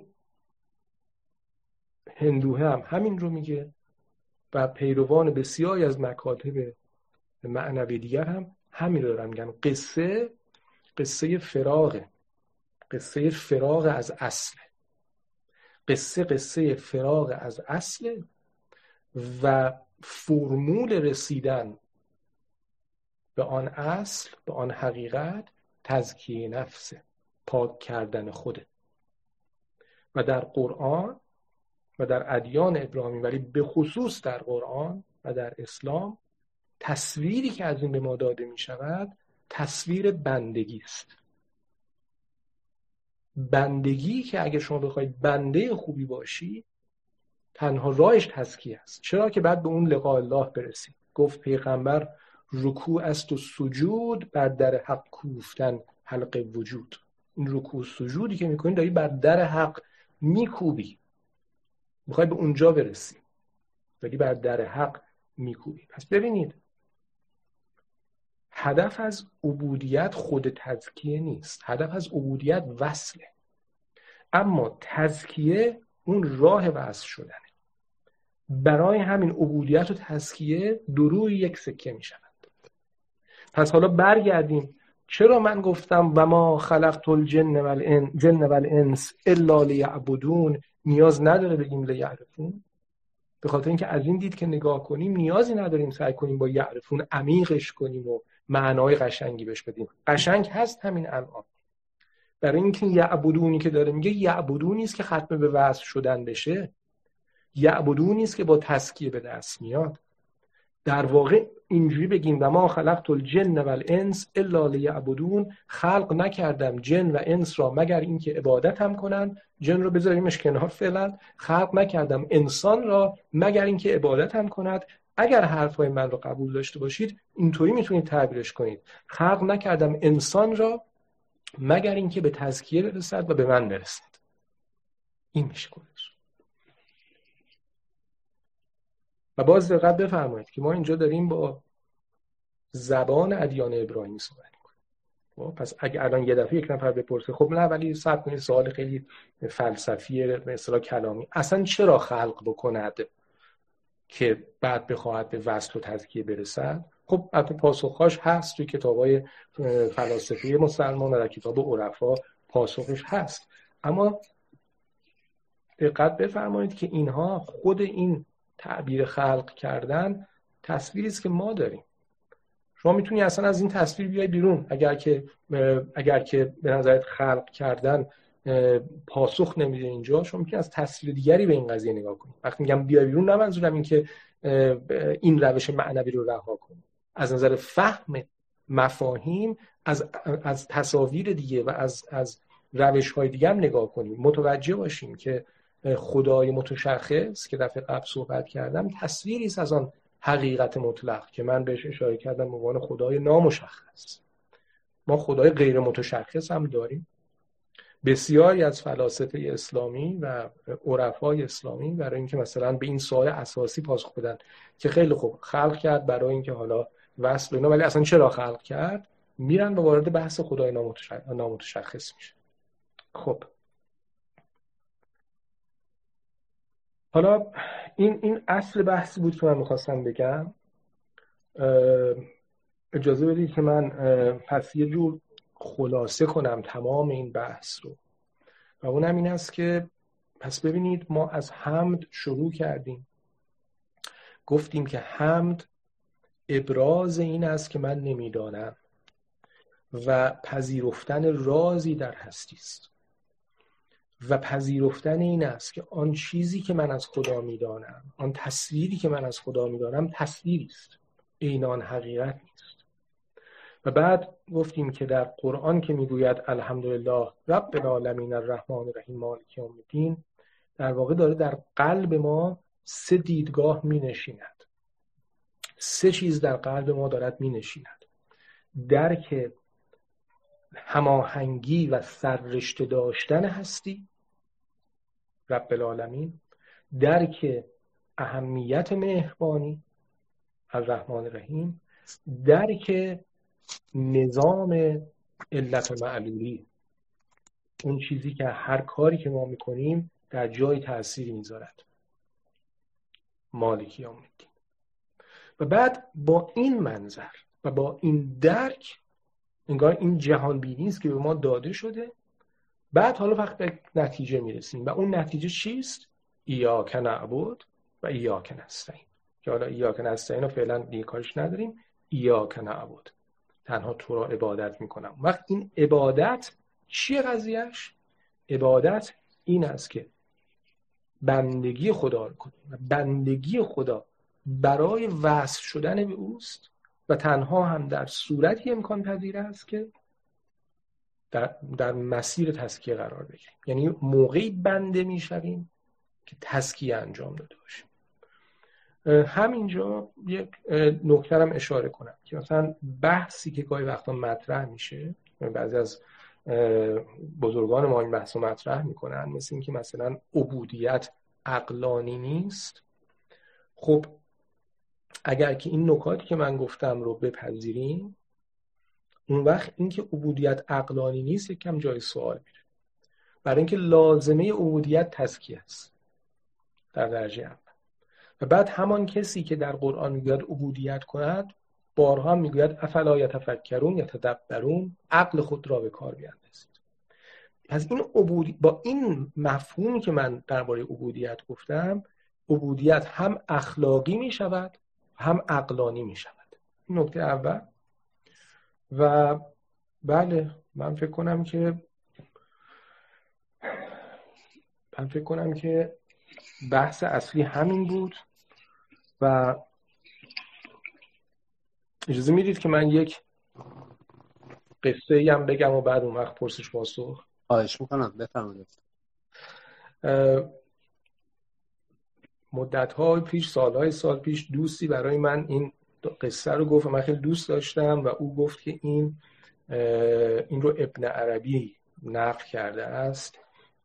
[SPEAKER 2] هندوه هم همین رو میگه و پیروان بسیاری از مکاتب معنوی دیگر هم همین رو دارن میگن. قصه قصه فراغه، قصه فراغ از اصل، قصه قصه فراغ از اصل و فرمول رسیدن به آن اصل، به آن حقیقت، تزکیه نفسه، پاک کردن خوده. و در قرآن و در ادیان ابراهیمی، ولی به خصوص در قرآن و در اسلام، تصویری که از این به ما داده می شود تصویر بندگی است. بندگی که اگه شما بخواید بنده خوبی باشی، تنها راهش تزکیه است. چرا؟ که بعد به اون لقاء الله برسی. گفت پیغمبر رکوع است و سجود بر در حق کوفتن حلقه وجود. این رکوع سجودی که میکنی داری بر در حق میکوبی، میخوای به اونجا برسی، داری بر در حق میکوبی. پس ببینید هدف از عبودیت خود تزکیه نیست، هدف از عبودیت وصله. اما تزکیه اون راه وصل شدنه. برای همین عبودیت و تزکیه دو روی یک سکه می شود. پس حالا برگردیم، چرا من گفتم و ما خلقت الجن والانس الا لیعبدون؟ نیاز نداره بگیم لیعرفون، به خاطر اینکه از این دید که نگاه کنیم نیازی نداریم سعی کنیم با یعرفون عمیقش کنیم و معنای قشنگی بهش بدیم. قشنگ هست همین الان. برای اینکه یعبدونی که داره میگه یعبدونی است که ختم به وصل شدن بشه، یعبدونی است که با تزکیه به دست میاد. در واقع اینجوری بگیم و ما خلقت الجن والانس الا لیعبدون، خلق نکردم جن و انس را مگر اینکه عبادتم کنن. جن رو بذاریمش کنار فعلا. خلق نکردم انسان را مگر اینکه عبادتم کند. اگر حرفای من رو قبول داشته باشید اینطوری میتونید تعبیرش کنید: خلق نکردم انسان را مگر اینکه به تزکیه برسد و به من برسد. این میشه کلش. و باز دقت بفرمایید که ما اینجا داریم با زبان ادیان ابراهیمی صحبت میکنیم. پس اگه الان یه دفعه یک نفر بپرسه خب نه ولی صبر کنید، سوال خیلی فلسفیه به اصطلاح کلامی، اصلا چرا خلق بکند که بعد بخواهد به وصل و تزکیه برسد؟ خب البته پاسخش هست توی کتابای فلاسفه مسلمان و در کتاب عرفا پاسخش هست، اما دقت بفرمایید که اینها خود این تعبیر خلق کردن تصویری است که ما داریم. شما میتونی اصلا از این تصویر بیای بیرون. اگر که اگر که به نظرت خلق کردن پاسخ نمیده اینجا، شما میتونی از تصویر دیگری به این قضیه نگاه کنی. وقتی میگم بیا بیرون نه منظورم این که این روش معنوی رو رها کنی. از نظر فهم مفاهیم از از تصاویر دیگه و از از روش‌های دیگه هم نگاه کنیم. متوجه باشیم که خدای متشخص که دفعه قبل صحبت کردم تصویری است از آن حقیقت مطلق که من بهش اشاره کردم به عنوان خدای نامشخص. ما خدای غیر متشخص هم داریم. بسیاری از فلاسفه اسلامی و عرفای اسلامی برای اینکه مثلا به این سوال اساسی پاسخ بدن که خیلی خوب خلق کرد برای اینکه حالا وصل اینا، ولی اصلا چرا خلق کرد، میرن و وارد بحث خدای نامتشخص, نامتشخص میشه. خب حالا این این اصل بحثی بود که من میخواستم بگم. اجازه بدید که من پس یه جور خلاصه کنم تمام این بحث رو، و اونم این است که پس ببینید ما از حمد شروع کردیم، گفتیم که حمد ابراز این است که من نمیدانم و پذیرفتن رازی در هستی است، و پذیرفتن این است که آن چیزی که من از خدا میدانم، آن تصویری که من از خدا میدانم تصویری است، عین آن حقیقت نیست. و بعد گفتیم که در قرآن که میگوید الحمدلله رب العالمین الرحمن الرحیم مالک یوم الدین، در واقع داره در قلب ما سه دیدگاه می نشیند. سه چیز در قلب ما دارد می نشیند: درک هماهنگی و سررشته داشتن هستی رب العالمین، درک اهمیت مهربانی الرحمن الرحیم، درک نظام علت و معلولی، اون چیزی که هر کاری که ما میکنیم در جای تأثیری میذارد، مالک یوم الدین. و بعد با این منظر و با این درک انگار این جهان بینی است که به ما داده شده، بعد حالا وقت به نتیجه میرسیم و اون نتیجه چیست؟ ایاک نعبد و ایاک نستعین. که حالا ایاک نستعین رو فعلا دیگه کارش نداریم، ایاک نعبد، تنها تو را عبادت میکنم. وقت این عبادت چیه قضیهش؟ عبادت این است که بندگی خدا رو کنیم و بندگی خدا برای وصل شدن به اوست و تنها هم در صورتی امکان پذیر است که در, در مسیر تزکیه قرار بگیریم. یعنی موقعی بنده میشویم که تزکیه انجام داده باشیم. همینجا یک نکته هم اشاره کنم که مثلا بحثی که گاهی وقتا مطرح میشه، بعضی از بزرگان ما این بحث رو مطرح میکنن، مثل این که مثلا عبودیت عقلانی نیست. خب اگر که این نکاتی که من گفتم رو بپذیریم، اون وقت این که عبودیت عقلانی نیست یکم جای سوال میره. برای اینکه لازمه عبودیت تزکیه است در درجه اول. و بعد همان کسی که در قرآن میگوید عبودیت کند، بارها میگوید افلا یتفکرون یتدبرون، عقل خود را به کار بیاندازید. پس این عبودی با این مفهومی که من درباره عبودیت گفتم، عبودیت هم اخلاقی می شود هم عقلانی می شود. این نکته اول. و بله من فکر کنم که من فکر کنم که بحث اصلی همین بود. و اجازه میدید که من یک قصه هم بگم و بعد اون وقت پرسش پاسخ.
[SPEAKER 1] خواهش میکنم بفرمایید.
[SPEAKER 2] مدت‌های پیش، سالهای سال پیش، دوستی برای من این قصه رو گفت و من خیلی دوست داشتم و او گفت که این این رو ابن عربی نقل کرده است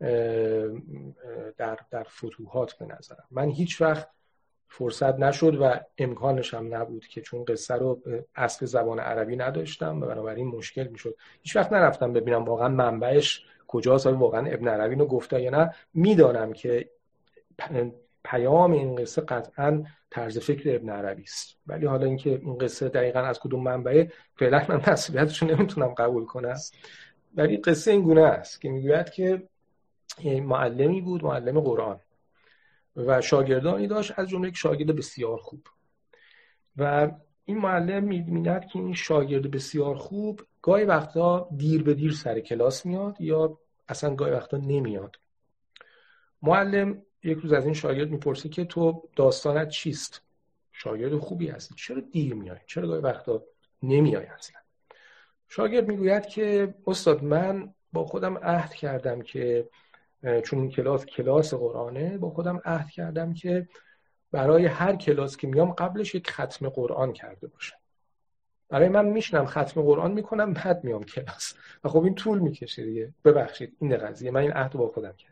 [SPEAKER 2] در در فتوحات. به نظرم من هیچ وقت فرصت نشد و امکانش هم نبود که چون قصه رو اصل زبان عربی نداشتم و بنابراین مشکل میشد. هیچ وقت نرفتم ببینم واقعا منبعش کجاست، واقعا ابن عربی رو گفته یا نه. میدانم که پیام این قصه قطعاً طرز فکر ابن عربی است، ولی حالا اینکه این قصه دقیقاً از کدوم منبعه فعلا من مسئولیتش رو نمیتونم قبول کنم. ولی قصه این گونه است که میگوید که معلمی بود، معلم قرآن، و شاگردانی داشت، از جمله یک شاگرد بسیار خوب. و این معلم می‌بیند که این شاگرد بسیار خوب گاهی وقتا دیر به دیر سر کلاس میاد یا اصلا گاهی وقتا نمیاد. معلم یک روز از این شاگرد میپرسه که تو داستانت چیست؟ شاگرد خوبی هستی، چرا دیر میای؟ چرا گاهی وقتا نمیای اصلا؟ شاگرد میگوید که استاد من با خودم عهد کردم که چون این کلاس کلاس قرآنه، با خودم عهد کردم که برای هر کلاس که میام قبلش یک ختم قرآن کرده باشم. برای من میشنم ختم قرآن میکنم بعد میام کلاس و خب این طول میکشه دیگه. ببخشید این قضیه من این عهد با خودم کردم.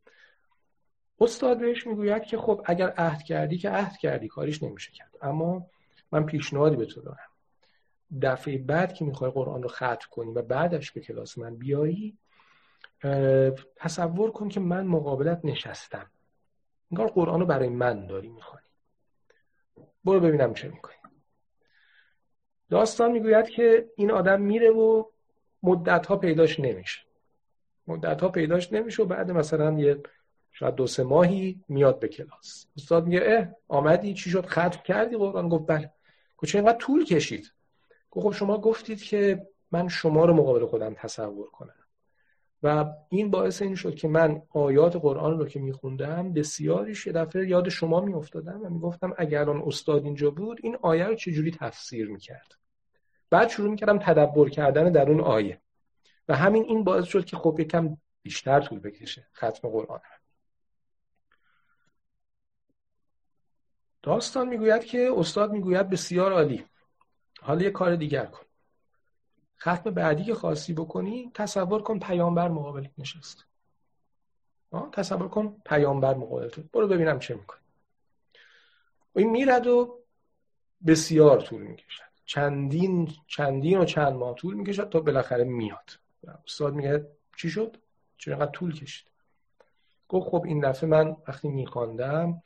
[SPEAKER 2] استاد بهش میگوید که خب اگر عهد کردی که عهد کردی، کاریش نمیشه کرد، اما من پیشنهادی به تو دارم. دفعه بعد که میخوای قرآن رو ختم کنی و بعدش به کلاس من بیایی، تصور کن که من مقابلت نشستم، انگار قرآن رو برای من داری میخوانی. برو ببینم چه میکنی. داستان میگوید که این آدم میره و مدتها پیداش نمیشه مدتها پیداش نمیشه و بعد مثلا یه شاید دو سه ماهی میاد به کلاس. استاد میگه اه آمدی، چی شد، ختم کردی قرآن؟ گفت بله. گفت چرا اینقدر طول کشید؟ گفت خب شما گفتید که من شما رو مقابل خودم تصور کنم و این باعث این شد که من آیات قرآن رو که میخوندم بسیاریش یه دفعه یاد شما میافتادم و میگفتم اگر الان استاد اینجا بود این آیه رو چجوری تفسیر میکرد. بعد شروع میکردم تدبر کردن در اون آیه و همین این باعث شد که خب یکم بیشتر طول بکشه ختم قرآن. داستان میگوید که استاد میگوید بسیار عالی، حالا یه کار دیگر کن. ختم بعدی که خواستی بکنی تصور کن پیامبر مقابلت نشسته. آه تصور کن پیامبر مقابلت، برو ببینم چه میکنی. این میرد و بسیار طول میکشد، چندین چندین و چند ماه طول میکشد تا بالاخره میاد. استاد میگه چی شد؟ چرا اینقدر طول کشید؟ گفت خب این دفعه من وقتی میخواندم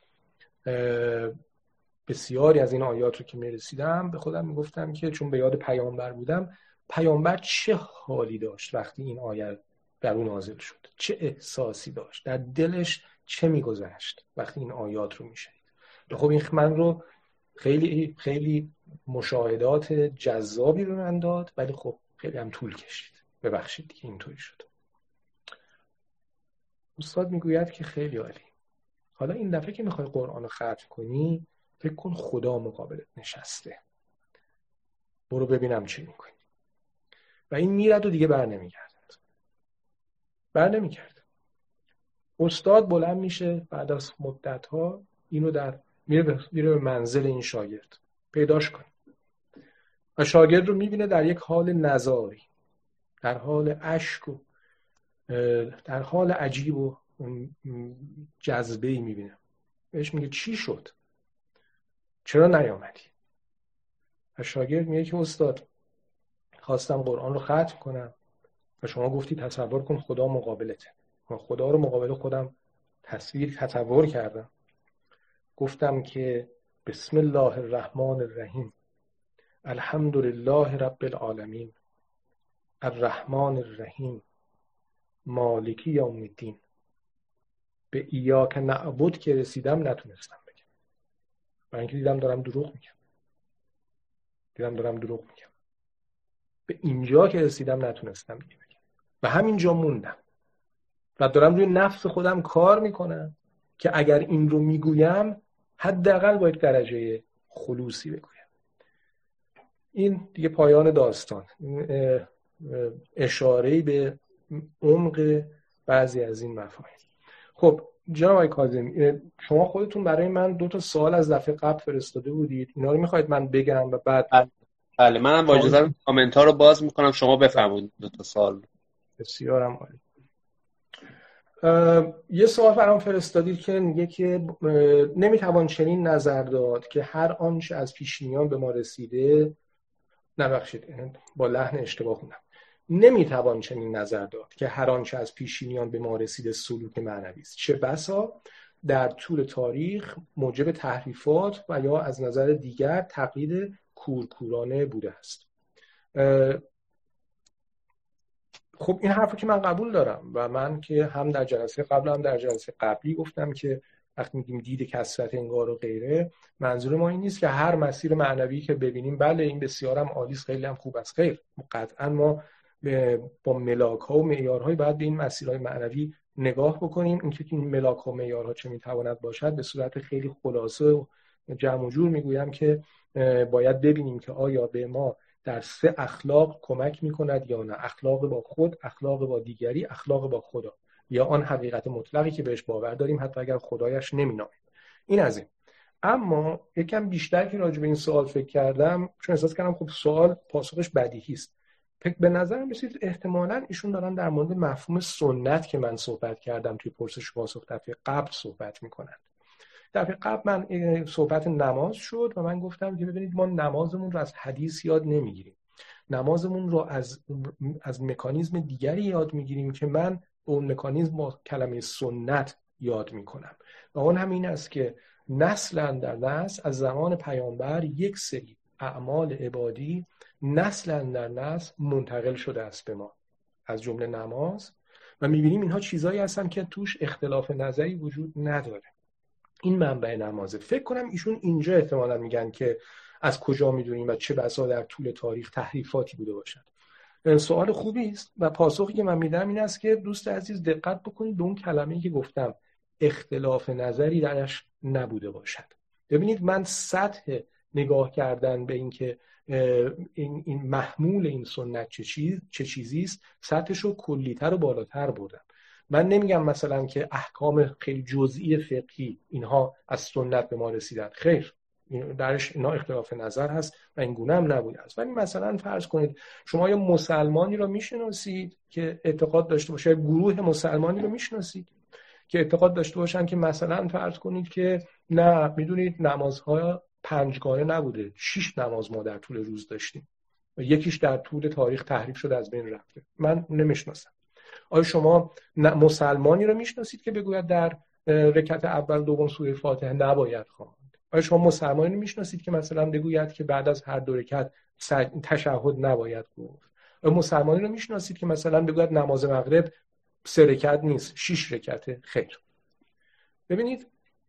[SPEAKER 2] بسیاری از این آیات رو که میرسیدم به خودم میگفتم که چون به یاد پیامبر بودم، پیامبر چه حالی داشت وقتی این آیه در اون نازل شد، چه احساسی داشت، در دلش چه میگذشت وقتی این آیات رو میشنید. خب این من رو خیلی خیلی مشاهدات جذابی به من داد، ولی خب خیلی هم طول کشید. ببخشید دیگه اینطوری شد. استاد میگوید که خیلی عالی، حالا این دفعه که میخوای قرآن رو ختم کنی فکر کن خدا مقابلت نشسته، برو ببینم چی میکنی. و این میرد و دیگه بر نمیگرد بر نمیگرد استاد بلند میشه بعد از مدت ها، اینو در میره به, میره به منزل این شاگرد پیداش کنه و شاگرد رو میبینه در یک حال نزاری، در حال اشک و در حال عجیب و جذبه‌ای میبینه. بهش میگه چی شد؟ چرا نیامدی؟ و شاگرد میگه که استاد خواستم قرآن رو ختم کنم و شما گفتی تصور کن خدا مقابلته. من خدا رو مقابل خودم تصویر تصور کردم، گفتم که بسم الله الرحمن الرحیم، الحمد لله رب العالمین، الرحمن الرحیم، مالکی یوم الدین. به ایاک نعبد که رسیدم نتونستم بگم، برای اینکه دیدم دارم دروغ میگم دیدم دارم دروغ میگم به اینجا که رسیدم نتونستم بگم و همینجا موندم و دارم روی نفس خودم کار میکنم که اگر این رو میگویم حداقل باید درجه خلوصی بگویم. این دیگه پایان داستان، اشاره‌ای به عمق بعضی از این مفاهیم. خب جناب آقای کاظمی، شما خودتون برای من دو تا سوال از دفعه قبل فرستاده بودید، اینا رو میخواید من بگم و بعد؟
[SPEAKER 1] بله، منم با اجازه کامنت ها رو باز میکنم، شما بفرمایید دو تا سوال.
[SPEAKER 2] بسیارم عالی. یه سوال برام فرستادید که میگه که نمیتوان چنین نظر داد که هر آنچه از پیشینیان به ما رسیده، نبخشید با لحن اشتباه خوندم، نمیتوان چنین نظر داد که هر آنچه از پیشینیان به ما رسیده سلوک معنوی است، چه بسا در طول تاریخ موجب تحریفات و یا از نظر دیگر تقلید کورکورانه بوده است. خب این حرفو که من قبول دارم و من که هم در جلسه قبل هم در جلسه قبلی گفتم که وقتی میگیم دید کثرت انگار و غیره، منظور ما این نیست که هر مسیر معنوی که ببینیم بله این بسیارم عالی است، خیلی هم خوب است، خیر، قطعا ما با ملاک ها و معیارهای باید به این مسیرهای معنوی نگاه بکنیم. اینکه این ملاک ها و معیارها چه میتواند باشد به صورت خیلی خلاصه و جمع و جور میگویم که باید ببینیم که آیا به ما در سه اخلاق کمک میکند یا نه، اخلاق با خود، اخلاق با دیگری، اخلاق با خدا، یا آن حقیقت مطلقی که بهش باور داریم حتی اگر خدایش نمینامیم. این از این. اما یکم بیشتر که راجع به این سوال فکر کردم، چون احساس کردم خب سوال پاسخش بدیهی است، به نظرم رسید احتمالاً ایشون دارن در مورد مفهوم سنت که من صحبت کردم توی پرسش پاسخ دفعه قبل صحبت میکنن. دفعه قبل من صحبت نماز شد و من گفتم که ببینید ما نمازمون رو از حدیث یاد نمیگیریم، نمازمون رو از از مکانیزم دیگری یاد میگیریم که من اون مکانیزم با کلمه سنت یاد میکنم و اون همین است که نسل در نسل از زمان پیامبر یک سری اعمال عبادی نسل در نسل منتقل شده است به ما، از جمله نماز، و میبینیم اینها چیزایی هستن که توش اختلاف نظری وجود نداره. این منبع نمازه. فکر کنم ایشون اینجا احتمالا میگن که از کجا میدونیم و چه بسا در طول تاریخ تحریفاتی بوده باشد. سوال خوبی است و پاسخی که من میدم این است که دوست عزیز دقت بکنید به اون کلمه‌ای که گفتم، اختلاف نظری درش نبوده باشد. ببینید من سطح نگاه کردن به این که این, این محمول این سنت چه چیز چه چیزی است، سطحشو کلی‌تر و بالاتر بردم. من نمیگم مثلا که احکام خیلی جزئی فقهی اینها از سنت به ما رسیدن، خیر، درش اینا اختلاف نظر هست و این گونه هم نبوده است. ولی مثلا فرض کنید شما یه مسلمانی رو میشناسید که اعتقاد داشته باشه، گروه مسلمانی رو میشناسید که اعتقاد داشته باشن که مثلا فرض کنید که نه میدونید نمازها پنجگانه نبوده، شش نماز ما در طول روز داشتیم و یکیش در طول تاریخ تحریف شده از بین رفته. من نمیشناسم. آیا شما مسلمانی رو میشناسید که بگوید در رکعت اول دوم سوره فاتحه نباید خواند؟ آیا شما مسلمانی رو میشناسید که مثلا بگوید که بعد از هر دو رکعت تشهد نباید گفت؟ آیا مسلمانی رو میشناسید که مثلا بگوید نماز مغرب سه رکعت نیست شش رکعته؟ خیر. ببینید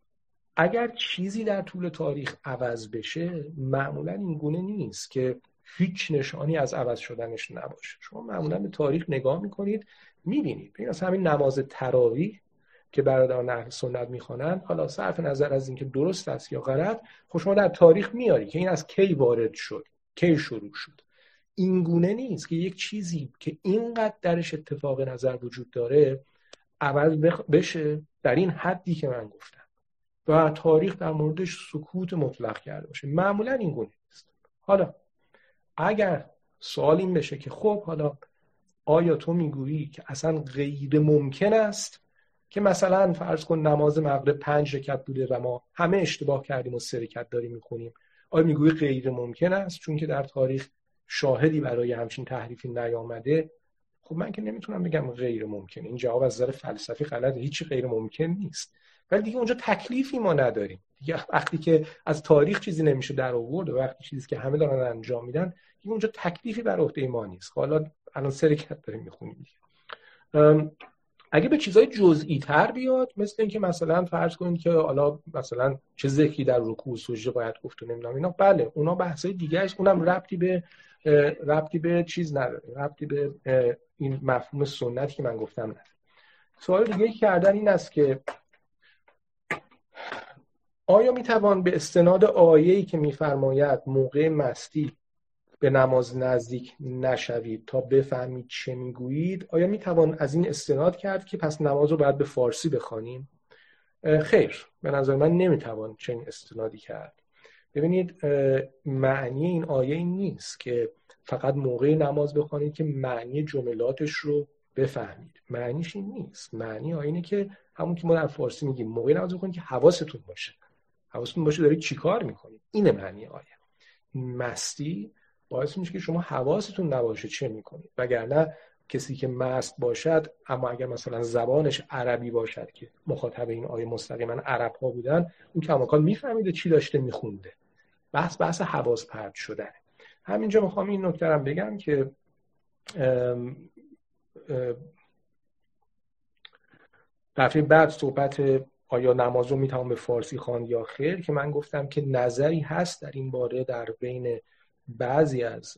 [SPEAKER 2] اگر چیزی در طول تاریخ عوض بشه معمولا این گونه نیست که هیچ نشانی از عوض شدنش نباشه. شما معمولا به تاریخ نگاه میکنید میبینید این از همین نماز تراویح که برادران اهل سنت میخوانند، حالا صرف نظر از اینکه درست است یا غلط، خب شما در تاریخ میاری که این از کی وارد شد، کی شروع شد. این گونه نیست که یک چیزی که اینقدر درش اتفاق نظر وجود داره عوض بشه در این حدی که من گفتم و تاریخ در موردش سکوت مطلق کرده باشه. معمولا این گونه نیست. حالا اگر سوال این بشه که خب حالا آیا تو میگویی که اصلا غیر ممکن است که مثلا فرض کن نماز مغرب پنج رکعت بوده و ما همه اشتباه کردیم و سه رکعت داریم میخونیم، آیا میگویی غیر ممکن است چون که در تاریخ شاهدی برای همچین تحریفی نیامده؟ خب من که نمیتونم بگم غیر ممکنه. این جواب از نظر فلسفی غلطه، هیچی غیر ممکن نیست. ولی دیگه اونجا تکلیفی ما نداریم دیگه. وقتی که از تاریخ چیزی نمیشه در آورد و وقتی چیزی که همه دارن انجام میدن، دیگه اونجا تکلیفی بر عهده ما نیست. حالا الان سرکت داریم میخونیم دیگه. اگه به چیزای جزئی تر بیاد، مثل اینکه مثلا فرض کنید که حالا مثلا چه ذکری در رکوع و سجده باید گفت و نمیدونم اینا، بله اونا بحثای دیگه است، اونم ربطی به ربطی به چیز نداره، ربطی به این مفهوم سنتی که من گفتم نداره. سوال دیگه که کردن این است که آیا میتوان به استناد آیه‌ای که میفرماید موقع مستی به نماز نزدیک نشوید تا بفهمید چه میگویید، آیا میتوان از این استناد کرد که پس نماز رو باید به فارسی بخوانیم؟ خیر، به نظر من نمیتوان چنین استنادی کرد. ببینید معنی این آیه این نیست که فقط موقع نماز بخوانید که معنی جملاتش رو بفهمید. معنیش این نیست. معنی آیه اینه که همون که ما در فارسی میگیم موقع نماز بخوانید که حواستون باشه. حواستون باشه دارید چیکار میکنید. اینه معنی آیه. مستی باعث میشه که شما حواستون نباشه چه میکنید. وگرنه کسی که مست باشد اما اگر مثلا زبانش عربی باشد که مخاطب این آیه مستقیما عرب ها بودن، اون کماکان میفهمیده چی داشته میخونده. بحث بحث حواس پرت شدنه. همینجا میخوام این نکته رو بگم که دفعه بعد صحبت آیا نماز رو میتوان به فارسی خواند یا خیر که من گفتم که نظری هست در این باره در بین بعضی از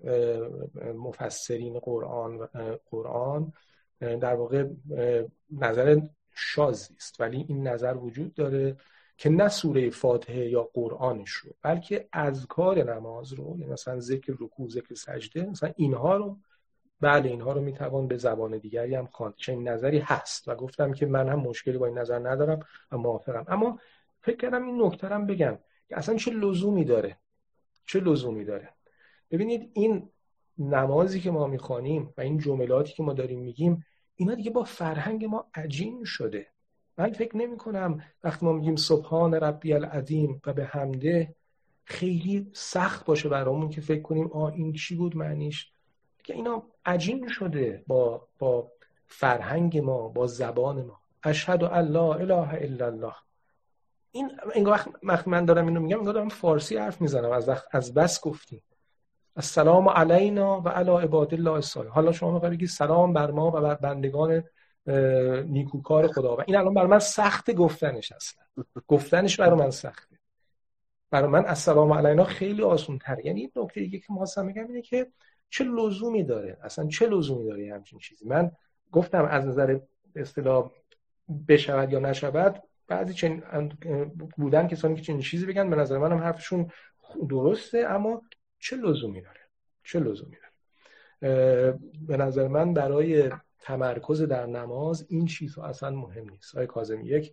[SPEAKER 2] مفسرین قرآن قرآن در واقع نظر شاذی است، ولی این نظر وجود داره که نه سوره فاتحه یا قرآنش رو بلکه اذکار نماز رو، یعنی مثلا ذکر رکوع، ذکر سجده، مثلا اینها رو بله اینها رو میتوان به زبان دیگری هم خواند. چنین نظری هست و گفتم که من هم مشکلی با این نظر ندارم و موافقم. اما فکر کردم این نکته رو بگم که اصلا چه لزومی داره چه لزومی داره ببینید این نمازی که ما میخوانیم و این جملاتی که ما داریم میگیم، اینا دیگه با فرهنگ ما عجین شده. من فکر نمی کنم وقتی ما میگیم سبحان ربی العظیم و به حمده خیلی سخت باشه برامون که فکر کنیم آه این چی بود معنیش. دیگه اینا عجین شده با با فرهنگ ما، با زبان ما. اشهد ان لا اله الا الله. این انگار وقت من دارم اینو میگم انگار دارم فارسی حرف میزنم. از وقت از بس گفتیم السلام علینا و علی عباد الله الصالحین. حالا شما میخواید بگید سلام بر ما و بر بندگان نیکوکار خدا. و این الان برای من سخت گفتنش، اصلا گفتنش برای من سخته. برای من السلام علینا خیلی آسان تره. یعنی این نکته دیگه که می‌خواستم بگم اینه که چه لزومی داره، اصلا چه لزومی داره همچین چیزی. من گفتم از نظر به اصطلاح بشود یا نشود، بعضی چنین بودن کسانی که چنین چیزی بگن، به نظر منم حرفشون درسته، اما چه لزومی داره چه لزومی داره به نظر من برای تمرکز در نماز این چیزها اصلا مهم نیست. آقای کاظمی، یک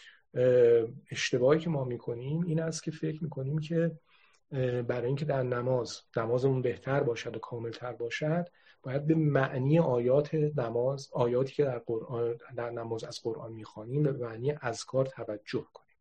[SPEAKER 2] اشتباهی که ما میکنیم این است که فکر میکنیم که برای اینکه در نماز نمازمون بهتر باشد و کاملتر باشد باید به معنی آیات نماز، آیاتی که در قرآن در نماز از قرآن میخوانیم، به معنی اذکار توجه کنیم.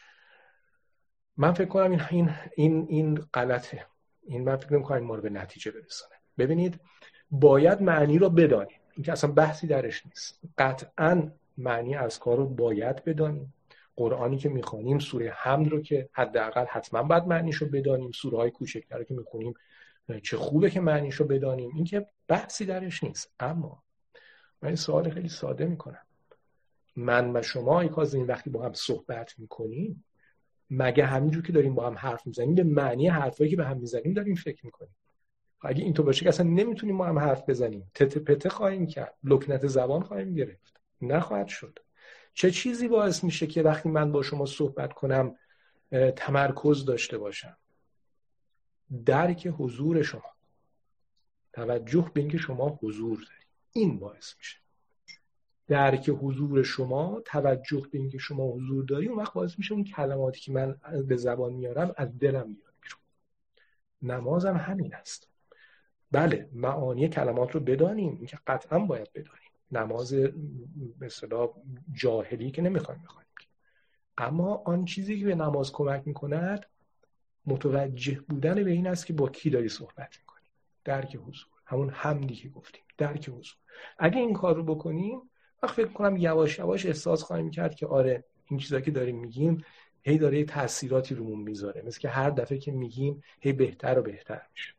[SPEAKER 2] من فکر کنم این این این, این غلطه. این من فکر نمی‌کنم ما رو به نتیجه برسونه. ببینید باید معنی رو بدانیم، این که اصلا بحثی درش نیست. قطعاً معنی اذکار رو باید بدانیم. قرآنی که میخوانیم، سوره حمد رو که حداقل حتما باید معنیشو بدانیم. سوره های کوچکتر که میخونیم چه خوبه که معنیشو بدانیم، این که بحثی درش نیست. اما من این سوال خیلی ساده میکنم. من و شما ای کاظمی وقتی با هم صحبت میکنیم، مگه همینجور که داریم با هم حرف میزنیم به معنی حرفایی که به هم میزنیم داریم فکر میکنیم؟ اگه اینطور باشه که اصلا نمیتونیم با هم حرف بزنیم، تته پته خواهیم کرد، لکنت زبان خواهیم گرفت، نخواهد شد. چه چیزی باعث میشه که وقتی من با شما صحبت کنم تمرکز داشته باشم؟ درک حضور شما، توجه به اینکه شما حضور دارید، این باعث میشه. درک حضور شما، توجه به اینکه شما حضور دارید، اون وقت باعث میشه اون کلماتی که من به زبان میارم از دلم بیاد بیرون. نمازم همین است. بله، معانی کلمات رو بدانیم، این که قطعا باید بدانیم. نماز به اصطلاح جاهلی که نمیخوایم بخوایم، اما آن چیزی که به نماز کمک میکند متوجه بودن به این است که با کی داری صحبت میکنی. درک حضور. همون حمدی که گفتیم، درک حضور. اگه این کار رو بکنیم وقت فکر کنم یواش یواش احساس خواهیم کرد که آره این چیزایی که داریم میگیم هی داره تأثیراتی رومون میذاره، مثل که هر دفعه که میگیم هی بهتر و بهتر میشه.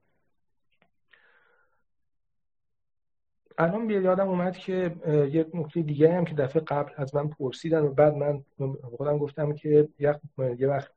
[SPEAKER 2] الان بیاد یادم اومد که یک نکته دیگه هم که دفعه قبل از من پرسیدن و بعد من خودم گفتم که یه وقت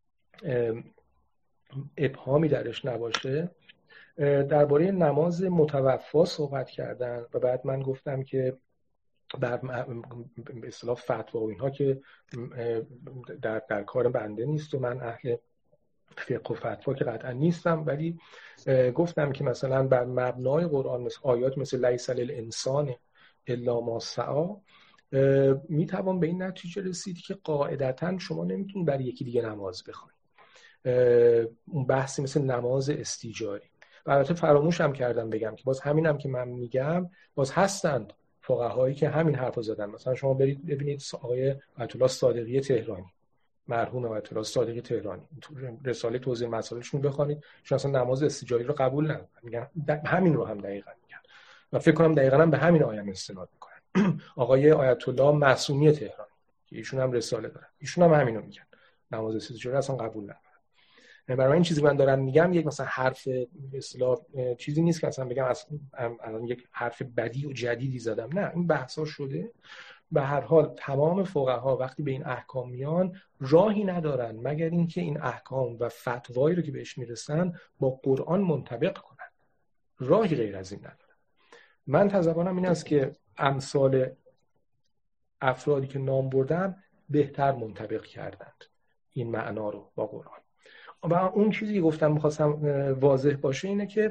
[SPEAKER 2] ابهامی درش نباشه، درباره نماز متوفا صحبت کردن و بعد من گفتم که بر به اصطلاح فتوا و اینها که در در کار بنده نیست و من اهل فقه و فتوا که قطعا نیستم، ولی گفتم که مثلا بر مبنای قرآن مثل آیات مثل لیس للانسان الا ما سعی میتوان به این نتیجه رسید که قاعدتا شما نمیتونید برای یکی دیگه نماز بخونید. اون بحثی مثل نماز استیجاری. البته فراموش هم کردم بگم که باز همینم که من میگم باز هستند فقهایی که همین حرفو زدن. مثلا شما برید ببینید آقای آیت الله صادقی تهرانی، مرحوم آیت الله صادقی تهرانی، رساله توضیح مسائلشون بخونید، چون اصلا نماز استیجاری رو قبول ندارن، میگن همین رو هم دقیقاً میگن و فکر کنم دقیقاً هم به همین آیه استناد میکنن. آقای آیت الله معصومی تهرانی که ایشون هم رساله دارن، ایشون هم همین رو میگن، نماز استیجاری اصلا قبول ندارن. برای این چیزی من دارم میگم یک مثلا حرف به اصطلاح چیزی نیست که اصلا بگم الان یک حرف بدی و جدیدی زدم، نه، این بحثا شده. به هر حال تمام فقها وقتی به این احکام میان راهی ندارن مگر اینکه این احکام و فتوایی رو که بهش میرسن با قرآن منطبق کنن، راهی غیر از این ندارن. من تصورم این است که امثال افرادی که نام بردم بهتر منطبق کردند این معنا رو با قرآن. و اون چیزی که گفتم می‌خواستم واضح باشه اینه که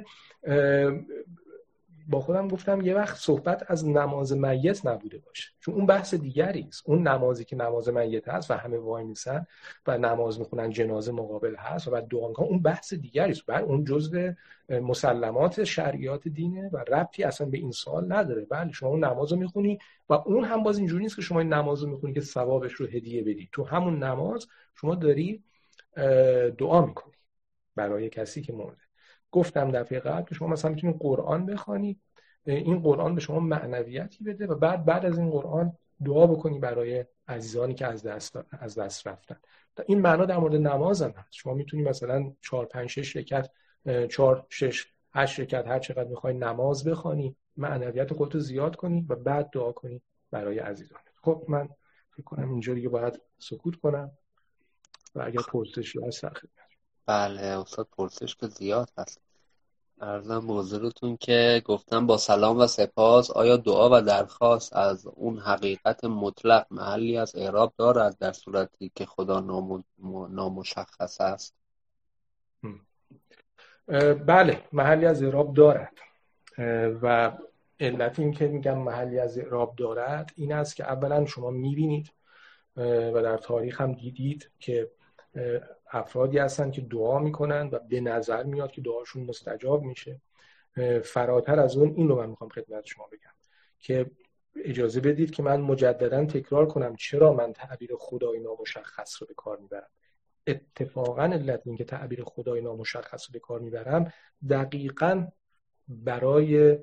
[SPEAKER 2] با خودم گفتم یه وقت صحبت از نماز میت نبوده باشه، چون اون بحث دیگری است. اون نمازی که نماز میت هست و همه وای میسن و نماز میخونن جنازه مقابل هست و بعد دعا میکنن، اون بحث دیگری است. بعد اون جزء مسلمات شرعیات دینه و ربطی اصلا به این سوال نداره. بله شما اون نمازو میخونی و اون هم باز اینجوری نیست که شما این نمازو میخونی که ثوابش رو هدیه بدی. تو همون نماز شما داری دعا میکنی برای کسی که مرده. گفتم دفعه قبل که شما مثلا میتونید قرآن بخونید، این قرآن به شما معنویتی بده و بعد بعد از این قرآن دعا بکنی برای عزیزانی که از دست از دست رفتن. این معنا در مورد نماز هم هست. شما میتونی مثلا چهار پنج شش رکعت چهار شش هشت رکعت هر چقدر میخوای نماز بخونی، معنویت خودت زیاد کنی و بعد دعا کنی برای عزیزان. خب من فکر کنم اینجا دیگه باید سکوت کنم و اگر پرسشی هست خدمت.
[SPEAKER 1] بله استاد، پرسش که زیاد هست. عرضم به حضورتون که گفتم با سلام و سپاس، آیا دعا و درخواست از اون حقیقت مطلق محلی از اعراب دارد در صورتی که خدا نام... نامشخص است؟
[SPEAKER 2] بله محلی از اعراب دارد و علت این که میگم محلی از اعراب دارد این است که اولا شما میبینید و در تاریخ هم دیدید که افرادی هستن که دعا میکنن و به نظر میاد که دعاشون مستجاب میشه. فراتر از اون این رو من میخوام خدمت شما بگم که اجازه بدید که من مجددا تکرار کنم چرا من تعبیر خدای نامشخص رو به کار میبرم. اتفاقا علت این که تعبیر خدای نامشخص رو به کار میبرم دقیقاً برای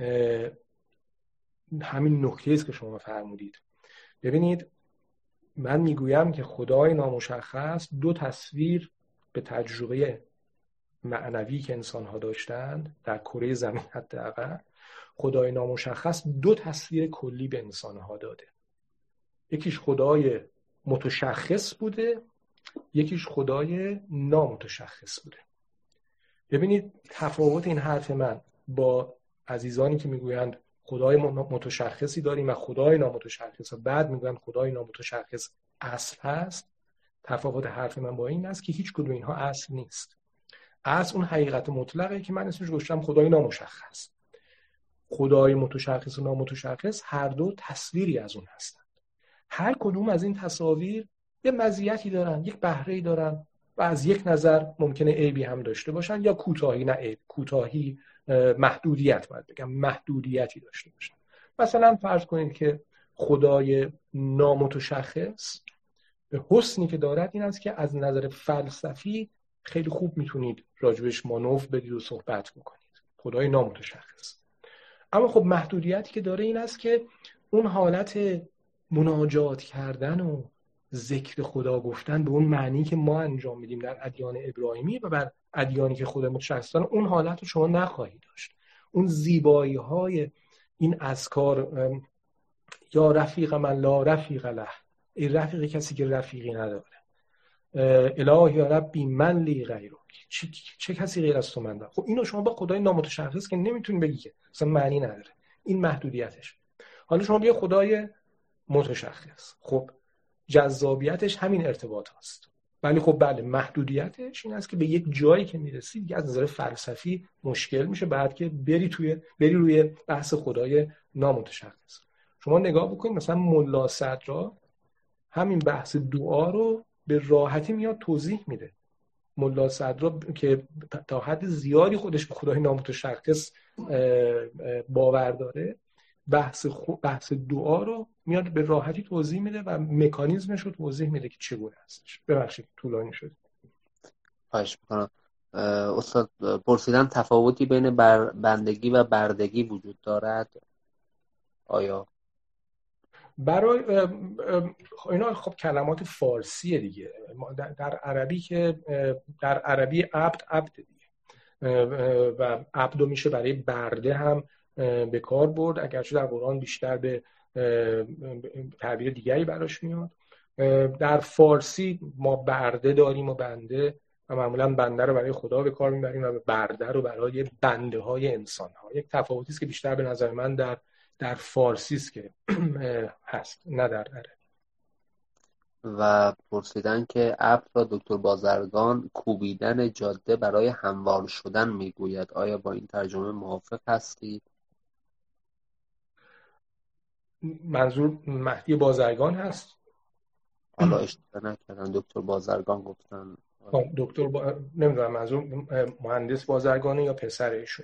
[SPEAKER 2] همین نکته است که شما فرمودید. ببینید من میگویم که خدای نامشخص دو تصویر به تجربه معنوی که انسان‌ها داشتند در کره زمین، حداقل خدای نامشخص دو تصویر کلی به انسان‌ها داده. یکیش خدای متشخص بوده، یکیش خدای نامتشخص بوده. ببینید تفاوت این حرف من با عزیزانی که میگویند خدای متشخصی داریم و خدای نامتشخص و بعد میگن خدای نامتشخص اصل هست. تفاوت حرف من با این است که هیچ کدوم اینها اصل نیست. اصل اون حقیقت مطلقه که من اسمش گذاشتم خدای نامشخص. خدای متشخص و نامتشخص هر دو تصویری از اون هستند. هر کدوم از این تصاویر یه مزیتی دارن، یک بهره‌ای دارن و از یک نظر ممکنه عیبی هم داشته باشن یا کوتاهی، نه عیب، کوتاهی، محدودیت باید بگم محدودیتی داشته باشن. مثلا فرض کنید که خدای نامتشخص به حسنی که دارد این است که از نظر فلسفی خیلی خوب میتونید راجبش مانور بدید و صحبت بکنید. خدای نامتشخص. اما خب محدودیتی که داره این است که اون حالت مناجات کردن و ذکر خدا گفتن به اون معنی که ما انجام میدیم در ادیان ابراهیمی و بر ادیانی که خود متشخص دارن، اون حالت رو شما نخواهید داشت. اون زیبایی های این اذکار، یا رفیق من لا رفیق له، این رفیق کسی که رفیقی نداره، الهی یا ربی من لی غیرک، چه, چه کسی غیر از تو من داره. خب اینو شما با خدای نامتشخص که نمیتونی بگی که اصلا معنی نداره، این محدودیتش. حالا شما بیا خدای متشخص، خب جذابیتش همین ارتباط هست، ولی خب بله محدودیتش این است که به یک جایی که میرسی دیگه از نظر فلسفی مشکل میشه، بعد که بری توی بری روی بحث خدای نامتشخص. شما نگاه بکنید مثلا ملا صدرا همین بحث دعا رو به راحتی میاد توضیح میده. ملا صدرا که تا حد زیادی خودش به خدای نامتشخص باور داره، بحث بحث دعا رو میاد به راحتی توضیح میده و مکانیزمش رو توضیح میده که چگونه هستش. ببخشید طولانی شد.
[SPEAKER 1] خواهش میکنم. استاد پرسیدن تفاوتی بین بر بندگی و بردگی وجود دارد؟ آیا
[SPEAKER 2] برای اینا خب کلمات فارسیه دیگه. در, در عربی که در عربی عبد عبد دیگه و عبدو میشه برای برده هم به کار برد، اگرچه در قرآن بیشتر به تعبیر دیگری براش میاد. در فارسی ما برده داریم و بنده، و معمولا بنده رو برای خدا به کار میبریم و برده رو برای بنده های انسان ها. یک تفاوتی است که بیشتر به نظر من در در فارسی است که هست، نه در عربی.
[SPEAKER 1] و پرسیدن که عبد را دکتر بازرگان کوبیدن جاده برای هموار شدن میگوید، آیا با این ترجمه موافق هستید؟
[SPEAKER 2] منظور مهدی بازرگان هست؟
[SPEAKER 1] حالا اشتباه نکردن، دکتر بازرگان گفتن.
[SPEAKER 2] دکتر با... نمیدونم منظور مهندس بازرگانه یا پسرشون.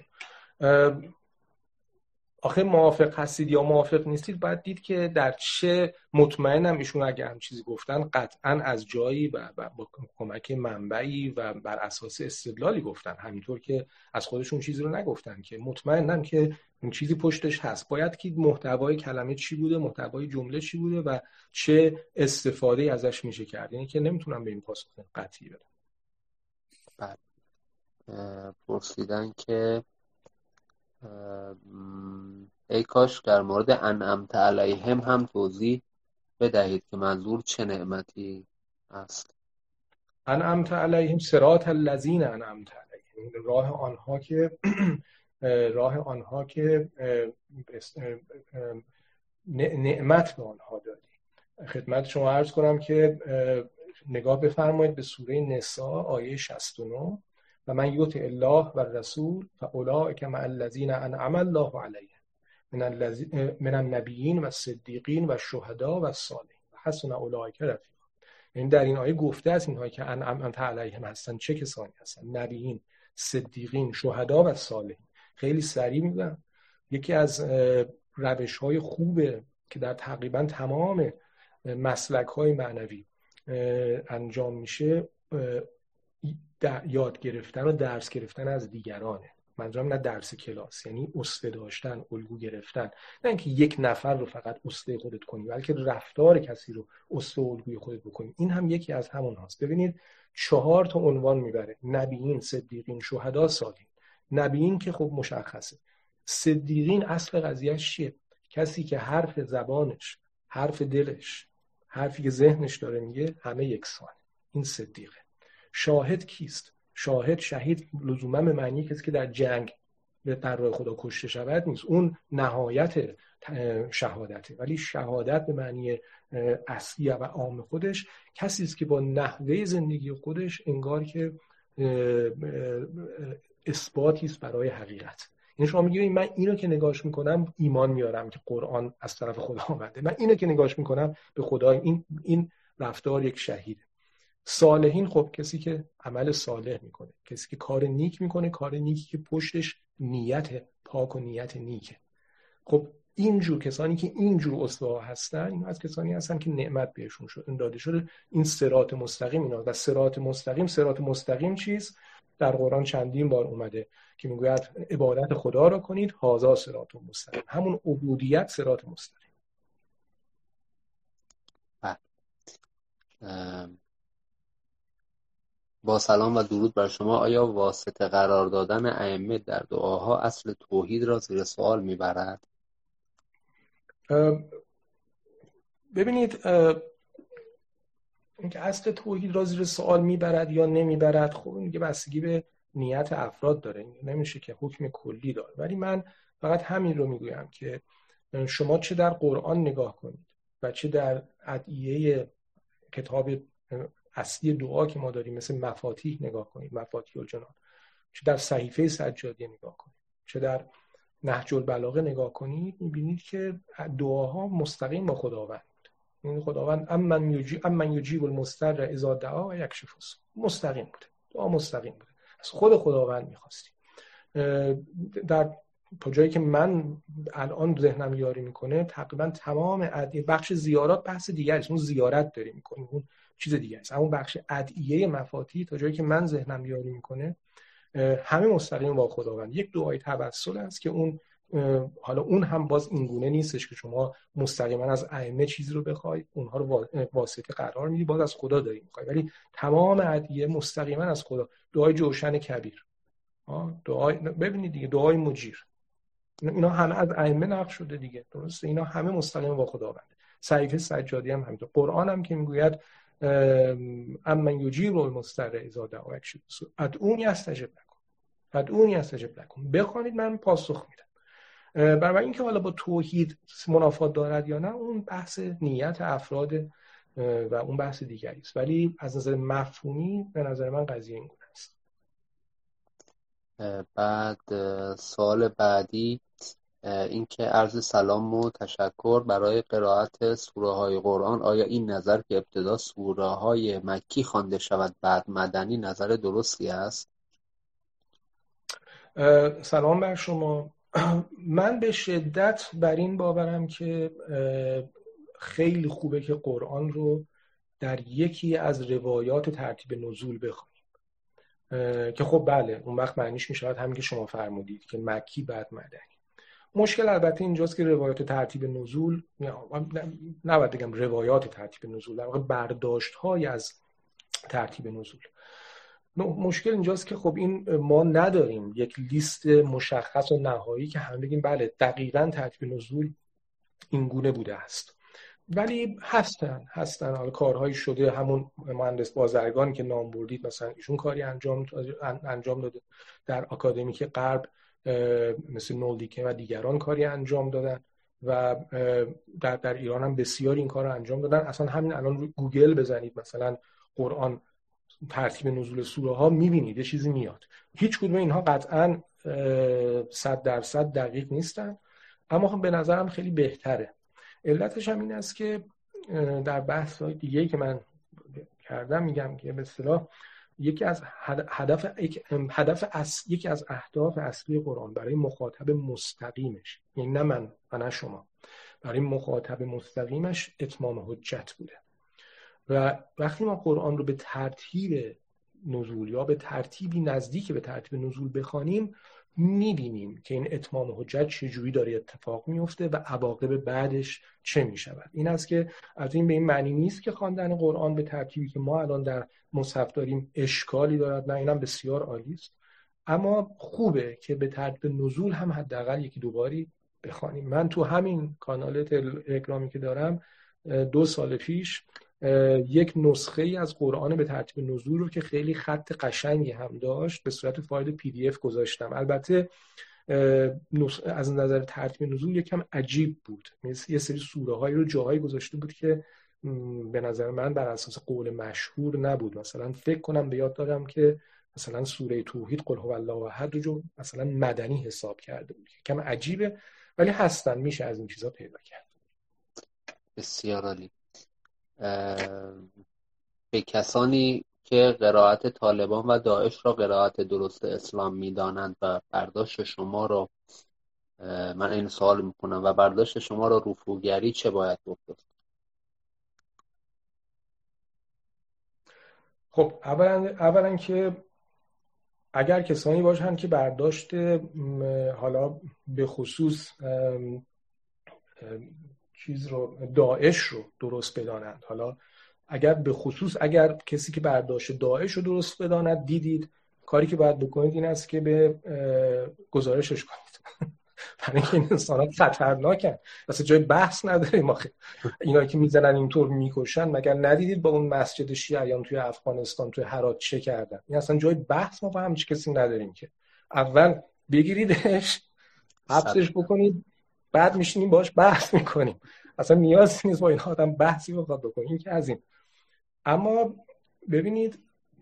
[SPEAKER 2] آخه موافق هستید یا موافق نیستید باید دید که در چه، مطمئنم ایشون اگه هم چیزی گفتن قطعا از جایی و با کمک منبعی و بر اساس استدلالی گفتن، همینطور که از خودشون چیزی رو نگفتن، که مطمئنم که اون چیزی پشتش هست. باید که محتوای کلمه چی بوده، محتوای جمله چی بوده و چه استفاده ازش میشه کرد. یعنی که نمیتونم به این پاسخ قطعی بدم.
[SPEAKER 1] بعد پرسیدن که ای کاش در مورد انعمت علیهم هم توضیح بدهید که منظور چه نعمتی است.
[SPEAKER 2] انعمت علیهم صراط الذین انعمت علیهم، راه آنها که راه آنها که نعمت به آنها دادی. خدمت شما عرض کنم که نگاه بفرمایید به سوره نساء آیه شصت و نه، و من یطع الله و الرسول فاولئک مع الذین انعم الله علیهم من النبیین و الصدیقین و الشهداء و الصالحین و حسن اولئک رفیقا. یعنی در این آیه گفته است اینهایی که انعمت علیهم هستن چه کسانی هستن؟ نبیین، صدیقین، شهدا و صالحین. خیلی سریع میگم یکی از روش‌های خوبه که در تقریبا تمام مسلک‌های معنوی انجام میشه یاد گرفتن و درس گرفتن از دیگرانه. منظورم نه درس کلاس، یعنی اسوه داشتن، الگو گرفتن، نه اینکه یک نفر رو فقط اسوه خودت کنی، بلکه رفتار کسی رو اسوه و الگوی خودت بکنی. این هم یکی از همون هاست. ببینید چهار تا عنوان میبره: نبیین، صدیقین، شهدا، صالحین. نبیین که خب مشخصه. صدیقین اصل قضیهش چیه؟ کسی که حرف زبانش، حرف دلش، حرفی که ذهنش داره میگه همه یکسانه. این صدیقه. شاهد کیست؟ شاهد، شهید لزوما به معنی کسی که در جنگ در راه خدا کشته شود نیست، اون نهایت شهادته، ولی شهادت به معنی اصلی و عام خودش کسی است که با نحوه زندگی خودش انگار که اثباتی است برای حقیقت. یعنی شما میگید من اینو که نگاش میکنم ایمان میارم که قرآن از طرف خدا آمده، من اینو که نگاش میکنم به خدا، این این رفتار یک شهیده. صالحین خب کسی که عمل صالح میکنه، کسی که کار نیک میکنه، کار نیکی که پشتش نیت پاک و نیت نیکه. خب اینجور کسانی که اینجور اسوا هستن، این از کسانی هستن که نعمت بهشون شد داده شده. این صراط مستقیم اینا. و صراط مستقیم، صراط مستقیم چیست؟ در قرآن چندین بار اومده که میگوید عبادت خدا رو کنید، هذا صراط مستقیم، همون عبودیت صراط مستقیم.
[SPEAKER 1] با سلام و درود بر شما. آیا واسطه قرار دادن ائمه در دعاها اصل توحید را زیر سوال میبرد؟
[SPEAKER 2] ببینید، اینکه اصل توحید را زیر سوال میبرد یا نمیبرد، خب این دیگه بستگی به نیت افراد داره، نمیشه که حکم کلی داره. ولی من فقط همین رو میگویم که شما چه در قرآن نگاه کنید و چه در ادعیه کتاب اصلی دعا که ما داریم مثل مفاتیح نگاه کنید، مفاتیح الجنان، چه در صحیفه سجادیه نگاه کنید، چه در نهج البلاغه نگاه کنید، میبینید که دعاها مستقیم با خداوند بود. این خداوند امن یجیب امن یجیب المضطر اذا دعا و یکشف السوء، مستقیم بوده، دعا مستقیم بوده، از خود خداوند می‌خواستیم. در تا جایی که من الان ذهنم یاری میکنه تقریبا تمام ادعیه، بخش زیارات بحث دیگه است، اون زیارت داریم میکنیم، اون چیز دیگه است، اما بخش ادعیه مفاتیح تا جایی که من ذهنم یاری میکنه همه مستقیم با خداوند. یک دعای توسل است که اون حالا اون هم باز اینگونه نیستش که شما مستقیما از ائمه چیزی رو بخواید، اونها رو واسطه قرار میدی، باز از خدا داریم میخواید، ولی تمام ادعیه مستقیما از خدا. دعای جوشن کبیر، دعای ببینید دیگه، دعای مجیر، اینا همه از ائمه نقل شده دیگه، درسته؟ اینا همه مستقیم با خداوند. صحیفه سجادی هم همینطور، قرآن هم که میگوید امن یجیب المضطر اذا دعا و یکشف السوء ادعونی استجب لکم، ادعونی استجب لکم، بخوانید من پاسخ میدم. برای اینکه حالا با توحید منافات دارد یا نه، اون بحث نیت افراد و اون بحث دیگری است، ولی از نظر مفهومی به نظر من قضیه این گونه است.
[SPEAKER 1] بعد سوال بعدی این که عرض سلام و تشکر برای قرائت سوره های قرآن. آیا این نظر که ابتدا سوره های مکی خوانده شود بعد مدنی نظر درستی است؟
[SPEAKER 2] سلام بر شما. من به شدت بر این باورم که خیلی خوبه که قرآن رو در یکی از روایات ترتیب نزول بخونیم، که خب بله اون وقت معنیش میشود همین که شما فرمودید که مکی بعد مدنی. مشکل البته اینجاست که روایات ترتیب نزول، نباید بگم روایات ترتیب نزول، در واقع برداشت های از ترتیب نزول، مشکل اینجاست که خب این ما نداریم یک لیست مشخص و نهایی که هم بگیم بله دقیقاً ترتیب نزول این گونه بوده است. ولی هستن هستن حالا کارهایی شده، همون مهندس بازرگان که نام بردید مثلا ایشون کاری انجام انجام داده، در آکادمیک غرب مثل نولدیکه و دیگران کاری انجام دادن و در در ایران هم بسیار این کار رو انجام دادن. اصلا همین الان رو گوگل بزنید مثلا قرآن ترتیب نزول سوره ها، میبینید یه چیزی میاد. هیچ کدوم اینها قطعاً صد درصد دقیق نیستن، اما خب به نظرم خیلی بهتره. علتش هم این است که در بحث های دیگه‌ای که من کردم میگم که به اصطلاح یکی از هدف هدف اص... یکی از اهداف اصلی قرآن برای مخاطب مستقیمش، یعنی نه من و نه شما، برای مخاطب مستقیمش اتمام حجت بوده. و وقتی ما قرآن رو به ترتیب نزول یا به ترتیبی نزدیک به ترتیب نزول بخوانیم، می‌بینیم که این اتمام حجت چجوری داره اتفاق میفته و عواقب بعدش چه میشود. این است که از این به این معنی نیست که خواندن قرآن به ترتیبی که ما الان در مصحف داریم اشکالی دارد، نه، اینم بسیار عالی است، اما خوبه که به ترتیب نزول هم حداقل یکی دو باری بخوانیم. من تو همین کانال تلگرامی که دارم دو سال پیش یک نسخه ای از قرآن به ترتیب نزول رو که خیلی خط قشنگی هم داشت به صورت فایل پی دی اف گذاشتم. البته از نظر ترتیب نزول یکم عجیب بود، مثل یه سری سوره هایی رو جاهایی گذاشته بود که به نظر من بر اساس قول مشهور نبود. مثلا فکر کنم به یاد دارم که مثلا سوره توحید قل هو الله احد رو مثلا مدنی حساب کرده بود. کم عجیبه ولی هستن، میشه از این چیزا پیدا کرد.
[SPEAKER 1] بسیار عالی. به کسانی که قرائت طالبان و داعش را قرائت درست اسلام می‌دانند و برداشت شما را، من این سوال میکنم، و برداشت شما را رفوگری چه باید گفت؟
[SPEAKER 2] خب اولا اولا که اگر کسانی باشن که برداشت حالا به خصوص چیز رو داعش رو درست بدانند، حالا اگر به خصوص اگر کسی که برداشت داعش رو درست بداند، دیدید کاری که باید بکنید این است که به گزارشش کنید برای اینکه این انسان‌ها خطرناکن، اصلا جای بحث نداریم. آخه اینا که میزنن اینطور میکشن، مگر ندیدید با اون مسجد شیعیان توی افغانستان توی هرات چه کردن؟ این اصلا جای بحث ما با همچین کسی نداریم که اول بگیریدش حبسش بکنید بعد میشینیم باش بحث میکنیم. اصلا نیاز نیست با این آدم بحثی بخواد بکنیم. این که از این. اما ببینید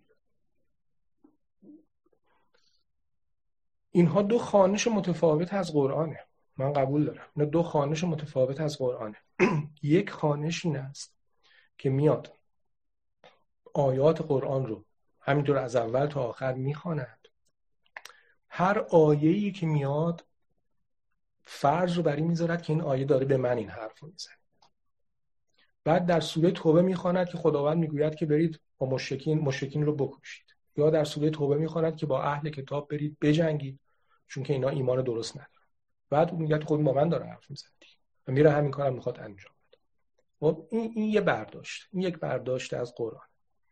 [SPEAKER 2] اینها دو خوانش متفاوت از قرآنه. من قبول دارم اینا دو خوانش متفاوت از قرآنه. یک خوانش این است که میاد آیات قرآن رو همینطور از اول تا آخر میخواند، هر آیه‌ای که میاد فرض رو بر این میذارد که این آیه داره به من این حرف رو میزنه. بعد در سوره توبه میخواند که خداوند میگوید که برید با مشرکین مشرکین رو بکشید، یا در سوره توبه میخواند که با اهل کتاب برید بجنگید چون که اینا ایمان درست ندارن. بعد میگه خود با من داره حرف میزنه و میره همین کارم میخواد انجام بده. خب این این یه برداشت، این یک برداشت از قرآن.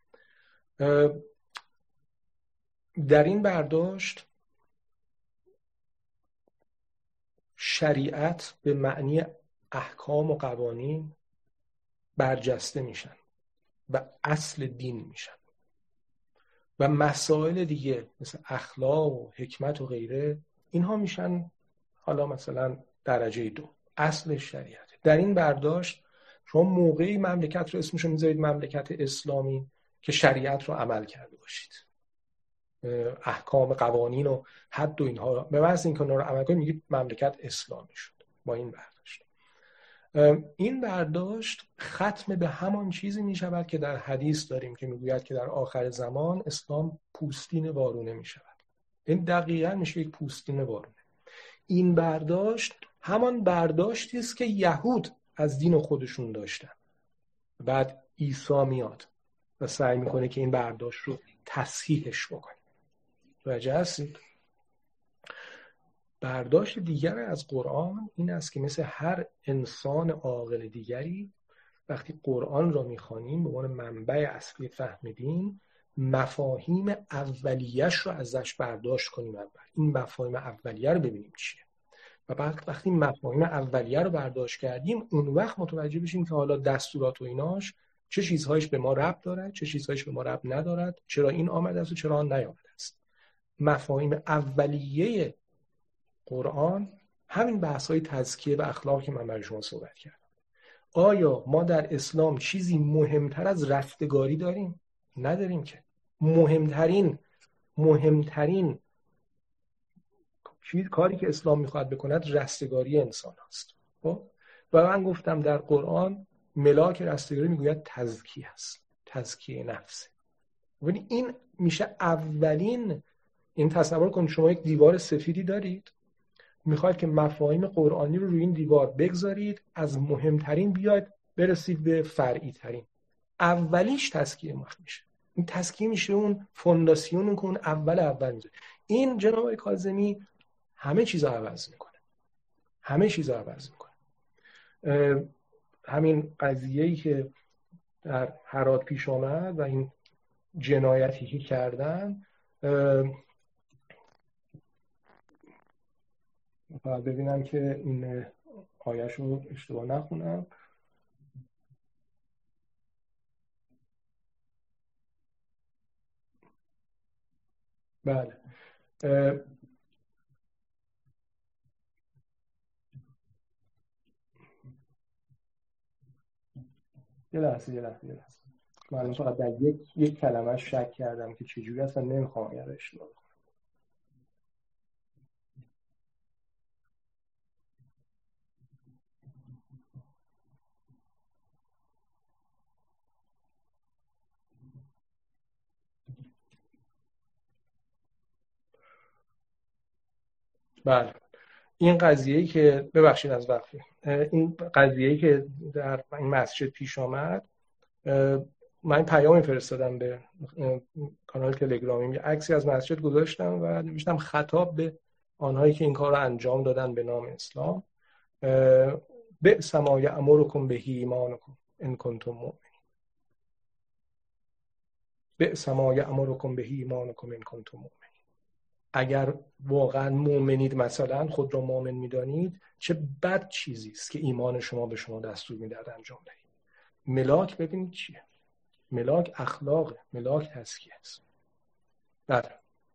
[SPEAKER 2] در این برداشت شریعت به معنی احکام و قوانین برجسته میشن و اصل دین میشن و مسائل دیگه مثل اخلاق و حکمت و غیره اینها میشن حالا مثلا درجه دو، اصل شریعت. در این برداشت شما موقعی مملکت رو اسمشو میذارید مملکت اسلامی که شریعت رو عمل کرده باشید، احکام قوانین و حد و اینها به محض اینکه اونها رو عمل کنید میگید مملکت اسلامی شد. با این برداشت این برداشت ختم به همان چیزی میشود که در حدیث داریم که میگوید که در آخر زمان اسلام پوستین وارونه میشود. این دقیقاً میشه یک پوستین وارونه. این برداشت همان برداشتی است که یهود از دین خودشون داشتن. بعد عیسی میاد و سعی میکنه که این برداشت رو تصحیحش بکنه. توجه هستید؟ برداشت دیگر از قرآن این است که مثل هر انسان عاقل دیگری وقتی قرآن را میخوانیم به عنوان منبع اصلی فهم دین، مفاهیم اولیه‌اش رو ازش برداشت کنیم. اول این مفاهیم اولیه رو ببینیم چیه و بعد وقتی مفاهیم اولیه رو برداشت کردیم اون وقت متوجه بشیم که حالا دستورات و ایناش چه چیزهایش به ما ربط دارد، چه چیزهایش به ما ربط ندارد، چرا این آمده است و چرا آن نیامده است. مفاهیم اولیه قرآن همین بحث‌های تزکیه و اخلاق که من برای شما صحبت کردم. آیا ما در اسلام چیزی مهمتر از رستگاری داریم؟ نداریم که. مهمترین مهمترین چیز کاری که اسلام میخواد بکند رستگاری انسان است. و من گفتم در قرآن ملاک رستگاری میگوید تزکیه است، تزکیه نفس. ولی این میشه اولین. این تصور کنید شما یک دیوار سفیدی دارید، میخواید که مفاهیم قرآنی رو روی این دیوار بگذارید، از مهمترین بیاید برسید به فرعی ترین. اولیش تزکیه میشه. این تزکیه میشه اون فونداسیون که اون اول اول میشه. این جناب آقای کاظمی همه چیز رو عوض میکنه. همه چیز رو عوض میکنه. همین قضیه‌ای که در هرات پیش آمد و این جنایتی که کردن، فقط ببینم که این آیه‌ش رو اشتباه نخونم. بله. یه لحظه یه لحظه یه لحظه من فقط در یک یک کلمه شک کردم که چجوری اصلا نمیخوام یاد اشتباه کنم. بله. این قضیه‌ای که ببخشید از وقتی این قضیه‌ای که در این مسجد پیش آمد، من پیامی فرستادم به کانال تلگرامی، یه عکسی از مسجد گذاشتم و نوشتم خطاب به آنهایی که این کار رو انجام دادن به نام اسلام، بئس ما یأمرکم به ایمانکم ان کنتم مؤمنین. بئس ما یأمرکم به ایمانکم ان کنتم مؤمنین. اگر واقعا مؤمنید، مثلا خود را مؤمن میدانید، چه بد چیزی است که ایمان شما به شما دستور میدهد انجام دهید. ملاک ببینید چیه؟ ملاک اخلاقه، ملاک تزکیه است. بله.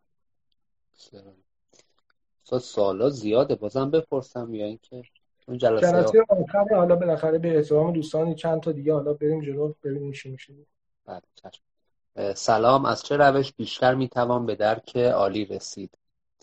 [SPEAKER 1] استاد سوالا زیاده، بازم بپرسم یا اینکه اون جلسه
[SPEAKER 2] جلسه آخر حالا بالاخره به احترام دوستان چند تا دیگه حالا بریم جلو ببینیم چی میشه.
[SPEAKER 1] بله چشم. سلام، از چه روش بیشتر میتوان به درک عالی رسید؟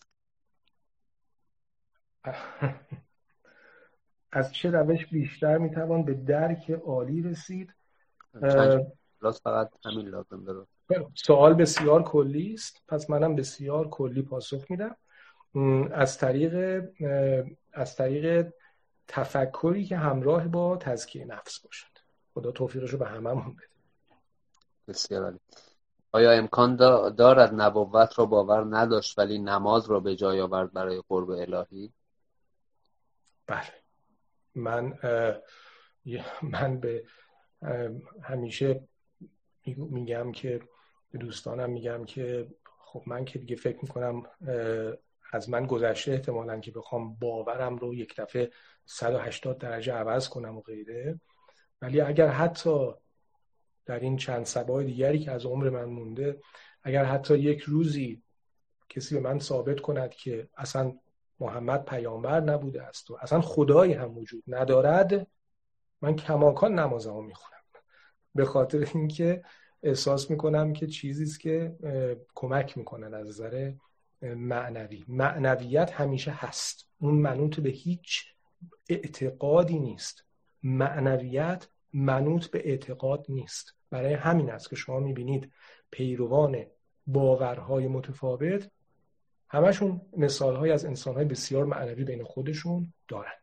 [SPEAKER 2] از چه روش بیشتر میتوان به درک عالی رسید؟
[SPEAKER 1] چند کلاس فقط همین لازم داره.
[SPEAKER 2] سوال بسیار کلی است، پس منم بسیار کلی پاسخ میدم. از طریق از طریق تفکری که همراه با تزکیه نفس باشد. خدا توفیقشو به هممون بده.
[SPEAKER 1] بسیار عالی. آیا امکان دارد نبوت را باور نداشت ولی نماز را به جای آورد برای قرب الهی؟
[SPEAKER 2] بله. من من به همیشه میگم که به دوستانم میگم که خب من که دیگه فکر میکنم از من گذشته احتمالاً که بخوام باورم رو یک دفعه صد و هشتاد درجه عوض کنم و غیره، ولی اگر حتی در این چند صباح دیگری که از عمر من مونده، اگر حتی یک روزی کسی به من ثابت کند که اصلا محمد پیامبر نبوده است و اصلا خدایی هم وجود ندارد، من کماکان نمازمو میخونم، به خاطر اینکه احساس میکنم که چیزی است که کمک میکنه از نظر معنوی. معنویت همیشه هست، اون منوط به هیچ اعتقادی نیست. معنویت منوط به اعتقاد نیست. برای همین است که شما میبینید پیروان باورهای متفاوت همشون مثالهای از انسانهای بسیار معنوی بین خودشون دارن.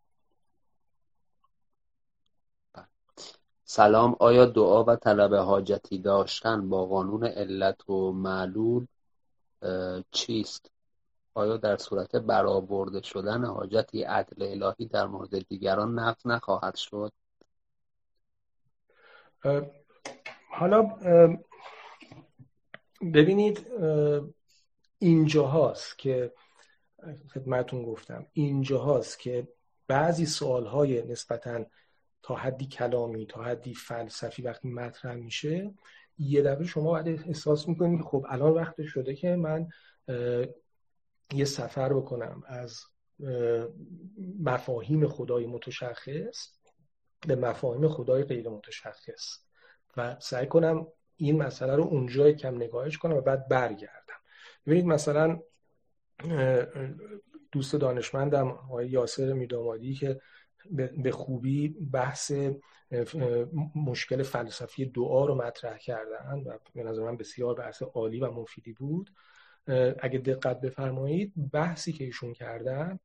[SPEAKER 1] سلام، آیا دعا و طلب حاجتی داشتن با قانون علت و معلول چیست؟ آیا در صورت برآورده شدن حاجتی عدل الهی در مورد دیگران نقض نخواهد شد؟
[SPEAKER 2] حالا ببینید، اینجا هاست که خدمتون گفتم، اینجا هاست که بعضی سوالهای نسبتاً تا حدی کلامی، تا حدی فلسفی وقتی مطرح میشه، یه دفعه شما بعد احساس میکنید خب الان وقت شده که من یه سفر بکنم از مفاهیم خدای متشخص به مفاهیم خدای غیر متشخص و سعی کنم این مسئله رو اونجا کم نگاهش کنم و بعد برگردم. ببینید مثلا دوست دانشمندم آقای یاسر میردامادی که به خوبی بحث مشکل فلسفی دعا رو مطرح کردن و به نظر من بسیار بحث عالی و مفیدی بود. اگه دقت بفرمایید بحثی که ایشون کردن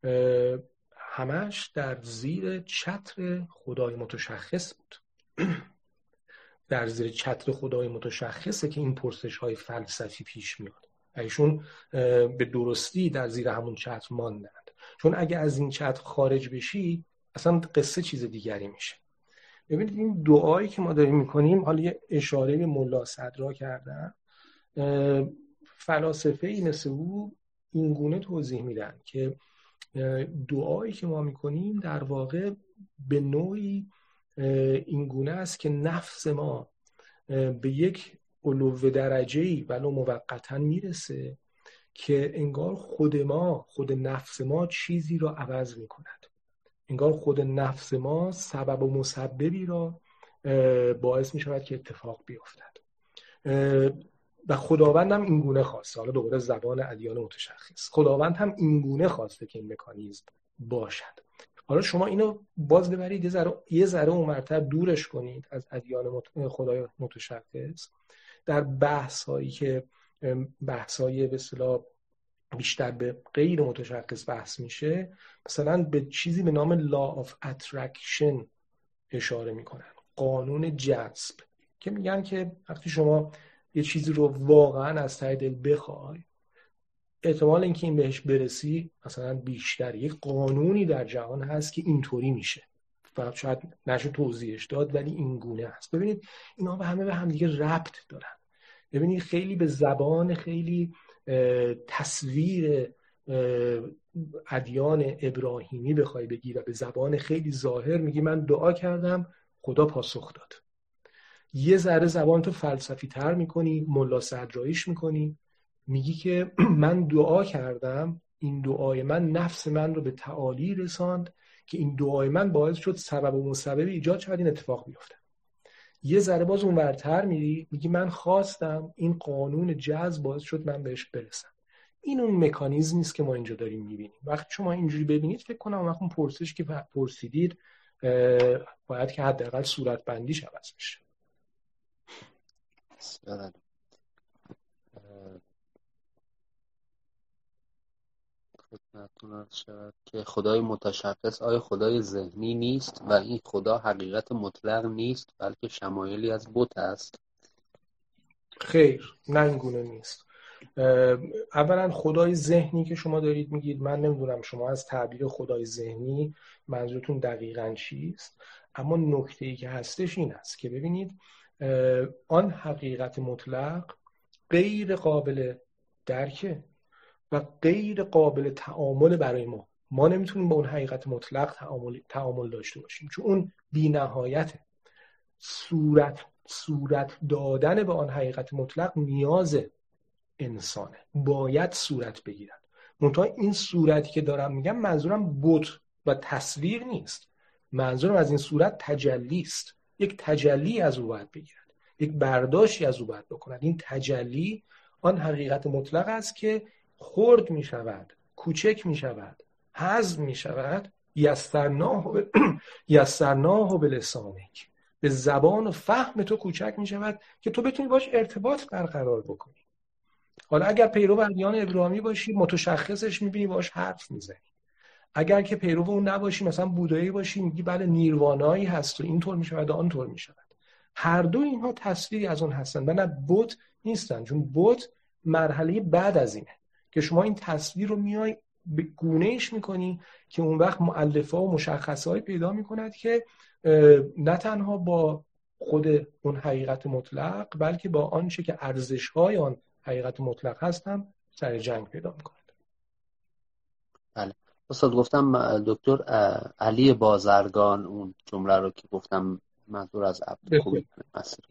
[SPEAKER 2] همش در زیر چتر خدای متشخص بود. در زیر چتر خدای متشخصه که این پرسش های فلسفی پیش میاد. ایشون به درستی در زیر همون چتر ماندند، چون اگه از این چتر خارج بشی اصلا قصه چیز دیگری میشه. ببینید این دعایی که ما داریم میکنیم، حالا یه اشاره به ملا صدرا کردن، فلاسفه‌ای مثل او این گونه توضیح میدن که دعایی که ما میکنیم در واقع به نوعی این گونه است که نفس ما به یک علو درجه‌ای ولو موقتاً میرسه که انگار خود ما، خود نفس ما چیزی را عوض میکند. انگار خود نفس ما سبب و مسببی را باعث میشود که اتفاق بیفتد و خداوند هم این گونه خواسته. حالا دوباره زبان ادیان متشخص، خداوند هم این گونه خواسته که این مکانیزم باشد. حالا شما اینو باز ببرید یه ذره یه ذره اونورتر دورش کنید از ادیان خدای متشخص، در بحث هایی که بحث های به اصطلاح بیشتر به غیر متشخص بحث میشه، مثلا به چیزی به نام law of attraction اشاره میکنن، قانون جذب. که میگن که وقتی شما یه چیزی رو واقعا از ته دل بخوای، احتمال اینکه این بهش برسی مثلا بیشتر. یک قانونی در جهان هست که اینطوری میشه، فقط شاید نشه توضیحش داد، ولی این گونه هست. ببینید اینا به همه به هم دیگه ربط دارن. ببینید خیلی به زبان خیلی تصویر ادیان ابراهیمی بخوای بگی و به زبان خیلی ظاهر میگی من دعا کردم خدا پاسخ داد. یه ذره زبان تو فلسفی تر میکنی، ملا صدراییش میکنی، میگی که من دعا کردم، این دعای من نفس من رو به تعالی رساند که این دعای من باعث شد سبب و مسبب ایجاد شد این اتفاق بیفته. یه ذره باز اون ورتر میری میگی من خواستم، این قانون جذب باعث شد من بهش برسم. این اون مکانیزمی است که ما اینجا داریم میبینیم. وقتی شما اینجوری ببینید فکر کنم وقتی اون پرسش که پرسیدید باید که حداقل صورت بندیش عوض بشه.
[SPEAKER 1] خدمتتون عرض شود که خدای متشخص آیا خدای ذهنی نیست و این خدا حقیقت مطلق نیست بلکه شمایلی از بت است؟
[SPEAKER 2] خیر، نه این گونه نیست. اولا خدای ذهنی که شما دارید میگید، من نمیدونم شما از تعبیر خدای ذهنی منظورتون دقیقاً چیست، اما نکته‌ای که هستش این است که ببینید آن حقیقت مطلق غیر قابل درکه و غیر قابل تعامل برای ما. ما نمیتونیم با اون حقیقت مطلق تعامل تعامل داشته باشیم چون اون بی‌نهایته. صورت صورت دادن به آن حقیقت مطلق نیاز انسانه، باید صورت بگیرد. منتها این صورتی که دارم میگم منظورم بت و تصویر نیست، منظورم از این صورت تجلی است. یک تجلی از او باید بگیرد، یک برداشتی از او باید بکند. این تجلی آن حقیقت مطلق است که خرد می شود، کوچک می شود، هضم می شود. یسرناه ب... یسرناه بلسانک، به زبان و فهم تو کوچک می شود که تو بتونی باش ارتباط برقرار بکنی. حالا اگر پیرو ادیان ابراهیمی باشی متشخصش میبینی باش حرف میزنی، اگر که پیرو اون نباشی مثلا بودایی باشی میگی بله نیروانایی هست و اینطور میشود و آنطور میشود. هر دو اینها تصویری از اون هستن و نه بت نیستن، چون بت مرحله بعد از اینه که شما این تصویر رو میای به گونه‌ایش میکنی که اون وقت مؤلفه و مشخصه‌ای پیدا میکند که نه تنها با خود اون حقیقت مطلق بلکه با آنچه که ارزش‌های آن حقیقت مطلق هستم سر جنگ پیدا میکنند.
[SPEAKER 1] بله استاد، گفتم دکتر علی بازرگان اون جمله رو که گفتم منظور از عبدالخوب مسیر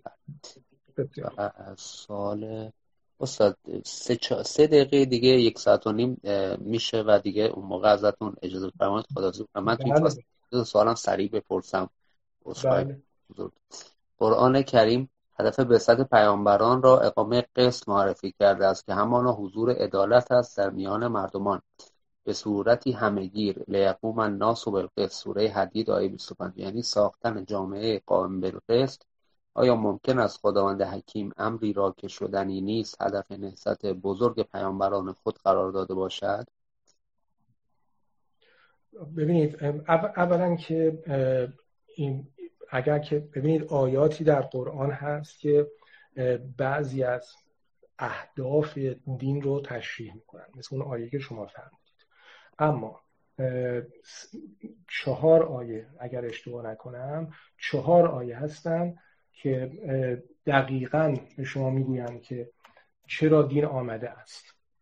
[SPEAKER 1] کرد. سال استاد سه, چا... سه دقیقه دیگه یک ساعت و نیم میشه و دیگه اون موقع ازتون اجازه بفرمایید خداحافظی کنم. من توی سوالم سریع بپرسم.
[SPEAKER 2] بله.
[SPEAKER 1] قرآن کریم هدف بعثت پیامبران را اقامه قسط معرفی کرده است که همانا حضور عدالت است در میان مردمان به صورتی همه‌گیر. لیقوم الناس بالقسط، سوره حدید آیه بیست و پنج، یعنی ساختن جامعه قائم بالقسط. آیا ممکن است خداوند حکیم امری را که شدنی نیست هدف نهضت بزرگ پیامبران خود قرار داده باشد؟
[SPEAKER 2] ببینید اولا که این اگر که ببینید آیاتی در قرآن هست که بعضی از اهداف دین رو تشریح میکنن، مثل اون آیه که شما فرمودید. اما چهار آیه اگر اشتباه نکنم چهار آیه هستن که دقیقاً به شما میگوین که چرا دین آمده است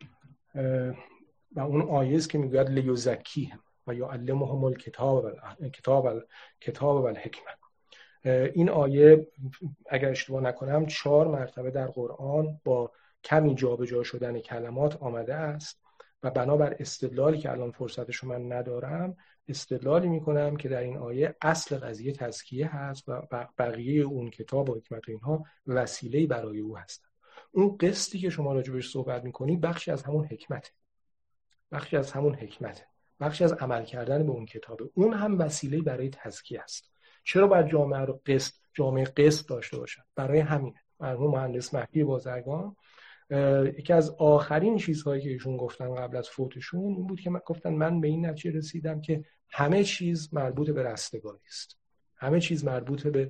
[SPEAKER 2] و اون آیه است که میگوید لیزکیهم و یعلمهم الکتاب و کتاب کتاب و الحکمه. این آیه اگر اشتباه نکنم چهار مرتبه در قرآن با کمی جابجا شدن کلمات آمده است و بنابر استدلالی که الان فرصتش من ندارم استدلالی میکنم که در این آیه اصل قضیه تزکیه هست و بقیه اون کتاب و حکمت و اینها وسیله‌ای برای او هستند. اون قسطی که شما راجبش صحبت میکنی بخشی از همون حکمته، بخشی از همون حکمته، بخشی از عمل کردن به اون کتابه. اون هم وسیله‌ای برای تزکیه است. چرا باید جامعه رو قسط جامعه قسط داشته باشد؟ برای همینه. مرحوم مهندس مهدی بازرگان یکی از آخرین چیزهایی که ایشون گفتن قبل از فوتشون این بود که من گفتن من به این نتیجه رسیدم که همه چیز مربوط به رستگاری است، همه چیز مربوط به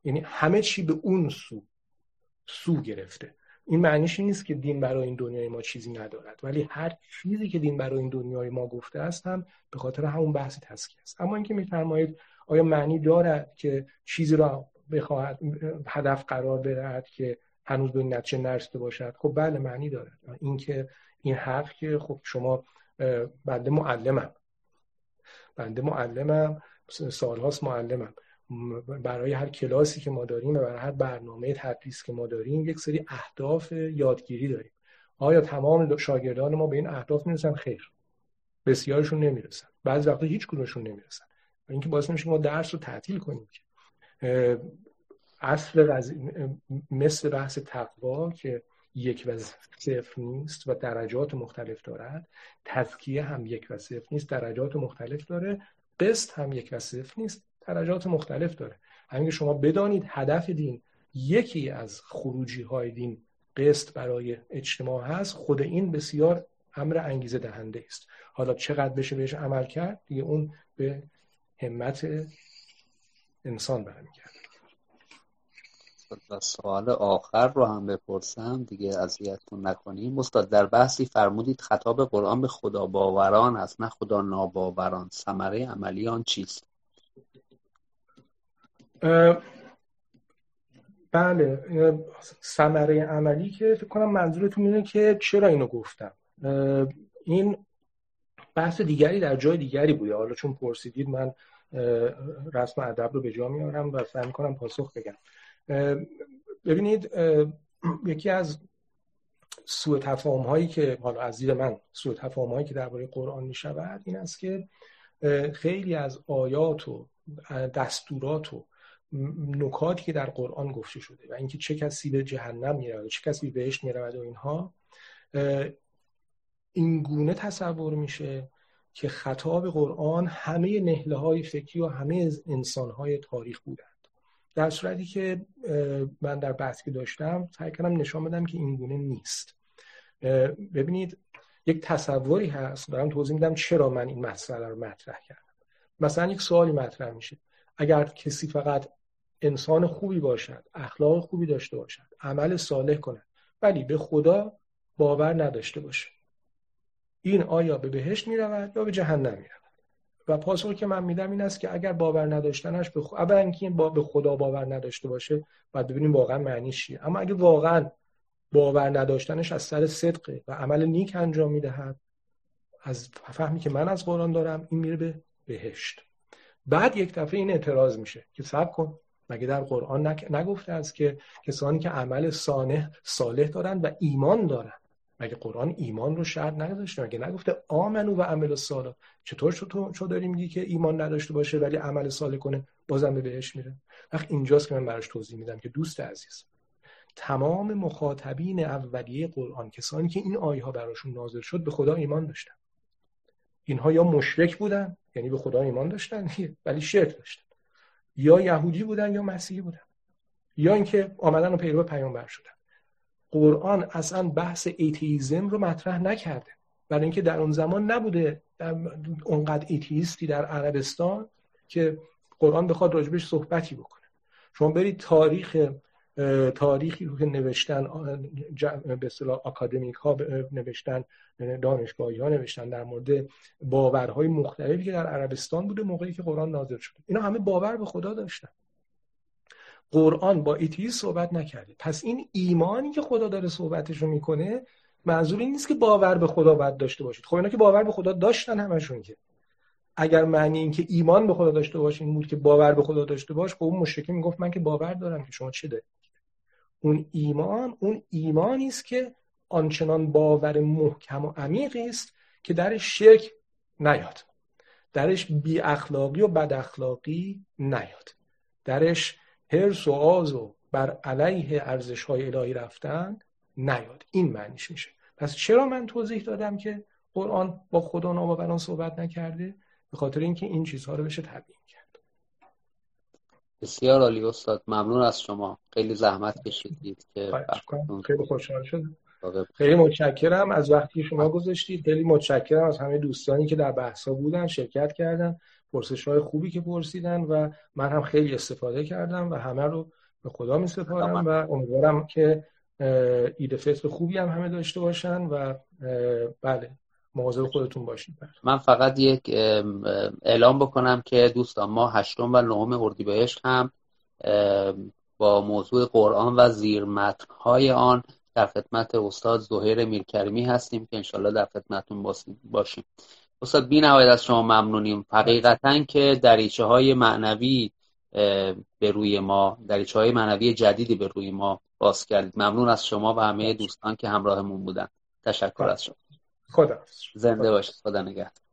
[SPEAKER 2] یعنی همه چی به اون سو سو گرفته. این معنیش نیست که دین برای این دنیای ما چیزی ندارد، ولی هر چیزی که دین برای این دنیای ما گفته است هم به خاطر همون بحث تزکیه است. اما اینکه می‌فرمایید آیا معنی دارد که چیزی را بخواهد هدف قرار بدهد که هنوز به نتیجه نرسیده باشد؟ خب بله معنی دارد. اینکه این حرف که خب شما بنده معلمم بنده معلمم سالهاست معلمم، برای هر کلاسی که ما داریم و برای هر برنامه تدریس که ما داریم یک سری اهداف یادگیری داریم. آیا تمام شاگردان ما به این اهداف میرسن؟ خیر، بسیارشون نمیرسن، بعضی وقتا هیچ کدومشون نمیرسن. و اینکه باعث میشه ما درس رو تعطیل کنیم. که اصل قضیه مثل بحث تقوا که یک و صفر نیست و درجات مختلف دارد، تزکیه هم یک و صفر نیست، درجات مختلف داره، قسط هم یک و صفر نیست، درجات مختلف داره. همین که شما بدانید هدف دین یکی از خروجی های دین قسط برای اجتماع هست، خود این بسیار امر انگیزه دهنده است. حالا چقدر بشه بهش عمل کرد دیگه اون به همت انسان برمیگرده.
[SPEAKER 1] و سوال آخر رو هم بپرسم دیگه اذیتتون نکنیم. استاد در بحثی فرمودید خطاب قرآن به خدا باوران است نه خدا ناباوران، ثمره عملی آن چیست؟
[SPEAKER 2] بله، ثمره عملی که فکر کنم منظورتون اینه که چرا اینو گفتم. این بحث دیگری در جای دیگری بوده، حالا چون پرسیدید من رسم ادب رو به جا میارم و سعی می‌کنم پاسخ بگم. ببینید یکی از سوء تفاهم هایی که حالا از دید من سوء تفاهم هایی که درباره قرآن میشود این است که خیلی از آیات و دستورات و نکاتی که در قرآن گفته شده و اینکه چه کسی به جهنم میرود و چه کسی به بهشت میرود و اینها این گونه تصور میشه که خطاب قرآن همه نهله های فکری و همه انسان های تاریخ بودند، در صورتی که من در بحثی که داشتم سعی کردم نشان بدم که این گونه نیست. ببینید یک تصوری هست، دارم توضیح میدم چرا من این مسئله رو مطرح کردم. مثلا یک سوالی مطرح میشه، اگر کسی فقط انسان خوبی باشد، اخلاق خوبی داشته باشد، عمل صالح کند ولی به خدا باور نداشته باشه، این آیا به بهشت میرود یا به جهنم میرود؟ و پاسخی که من میدم این است که اگر باور نداشتنش به خ... اولا اینکه با به خدا باور نداشته باشه باید ببینیم واقعا معنیش چیه. اما اگه واقعا باور نداشتنش از سر صدقه و عمل نیک انجام میدهد، از فهمی که من از قرآن دارم این میره به بهشت. بعد یک دفعه این اعتراض میشه که صبر کن، مگه در قرآن نگفته است که کسانی که عمل صالح صالح دارن و ایمان دارن؟ مگه قرآن ایمان رو شرط نگذاشته؟ مگه نگفته آمنو و عمل صالح؟ چطور تو چطور داری میگی که ایمان نداشته باشه ولی عمل صالح کنه بازم به بهش میره؟ وقت اینجاست که من براش توضیح میدم که دوست عزیز، تمام مخاطبین اولیه قرآن، کسانی که این آیه ها براشون نازل شد، به خدا ایمان داشتن. اینها یا مشرک بودن، یعنی به خدا ایمان داشتن ولی شرک داشتن، یا یهودی بودن یا مسیحی بودن، یا اینکه آمدن و پیرو پیامبر شدن. قرآن اصلا بحث ایتیزم رو مطرح نکرده، برای اینکه در اون زمان نبوده اونقدر ایتیستی در عربستان که قرآن بخواد راجبش صحبتی بکنه. شما برید تاریخ تاریخی رو که نوشتن به اصطلاح آکادمیک ها نوشتن، دانشگاهی ها نوشتن در مورد باورهای مختلفی که در عربستان بوده موقعی که قرآن نازل شده، اینا همه باور به خدا داشتن. قرآن با ایتیست صحبت نکرده. پس این ایمانی که خدا داره صحبتش رو میکنه منظور این نیست که باور به خدا باید داشته باشید. خب اینا که باور به خدا داشتن همشون، که اگر معنی این که ایمان به خدا داشته باشین بود که باور به خدا داشته باش، خب اون مشرکی میگفت من که باور دارم، که شما چه دارید؟ اون ایمان اون ایمانی است که آنچنان باور محکم و عمیقی است که درش شرک نیاد، درش بی اخلاقی و بد اخلاقی نیاد، درش حرص و آز و بر علیه ارزش‌های الهی رفتن نیاد. این معنیش میشه. پس چرا من توضیح دادم که قرآن با خدا ناباوران صحبت نکرده؟ به خاطر اینکه این چیزها رو بشه تبیین کرد.
[SPEAKER 1] بسیار عالی استاد، ممنون از شما، خیلی زحمت کشیدید که
[SPEAKER 2] خیلی خوشحال شدم. خیلی متشکرم از وقتی شما گذاشتید، خیلی متشکرم از همه دوستانی که در بحثا بودن، شرکت کردن پرسش‌های خوبی که پرسیدن و من هم خیلی استفاده کردم و همه رو به خدا می‌سپارم و امیدوارم که عید فطر خوبی هم همه داشته باشن و بله مواظب خودتون باشید.
[SPEAKER 1] من فقط یک اعلام بکنم که دوستان ما هشتم و نهم اردیبهشت هم با موضوع قرآن و زیرمتن‌های آن در خدمت استاد زهیر میرکریمی هستیم که انشالله در خدمتتون باشیم. استاد بی نهایت از شما ممنونیم. حقیقتاً که دریچه های معنوی به روی ما دریچه های معنوی جدیدی به روی ما باز کردید. ممنون از شما و همه دوستان که همراهمون بودن. تشکر از شما.
[SPEAKER 2] خدا
[SPEAKER 1] زنده باشید. خدا نگهدار.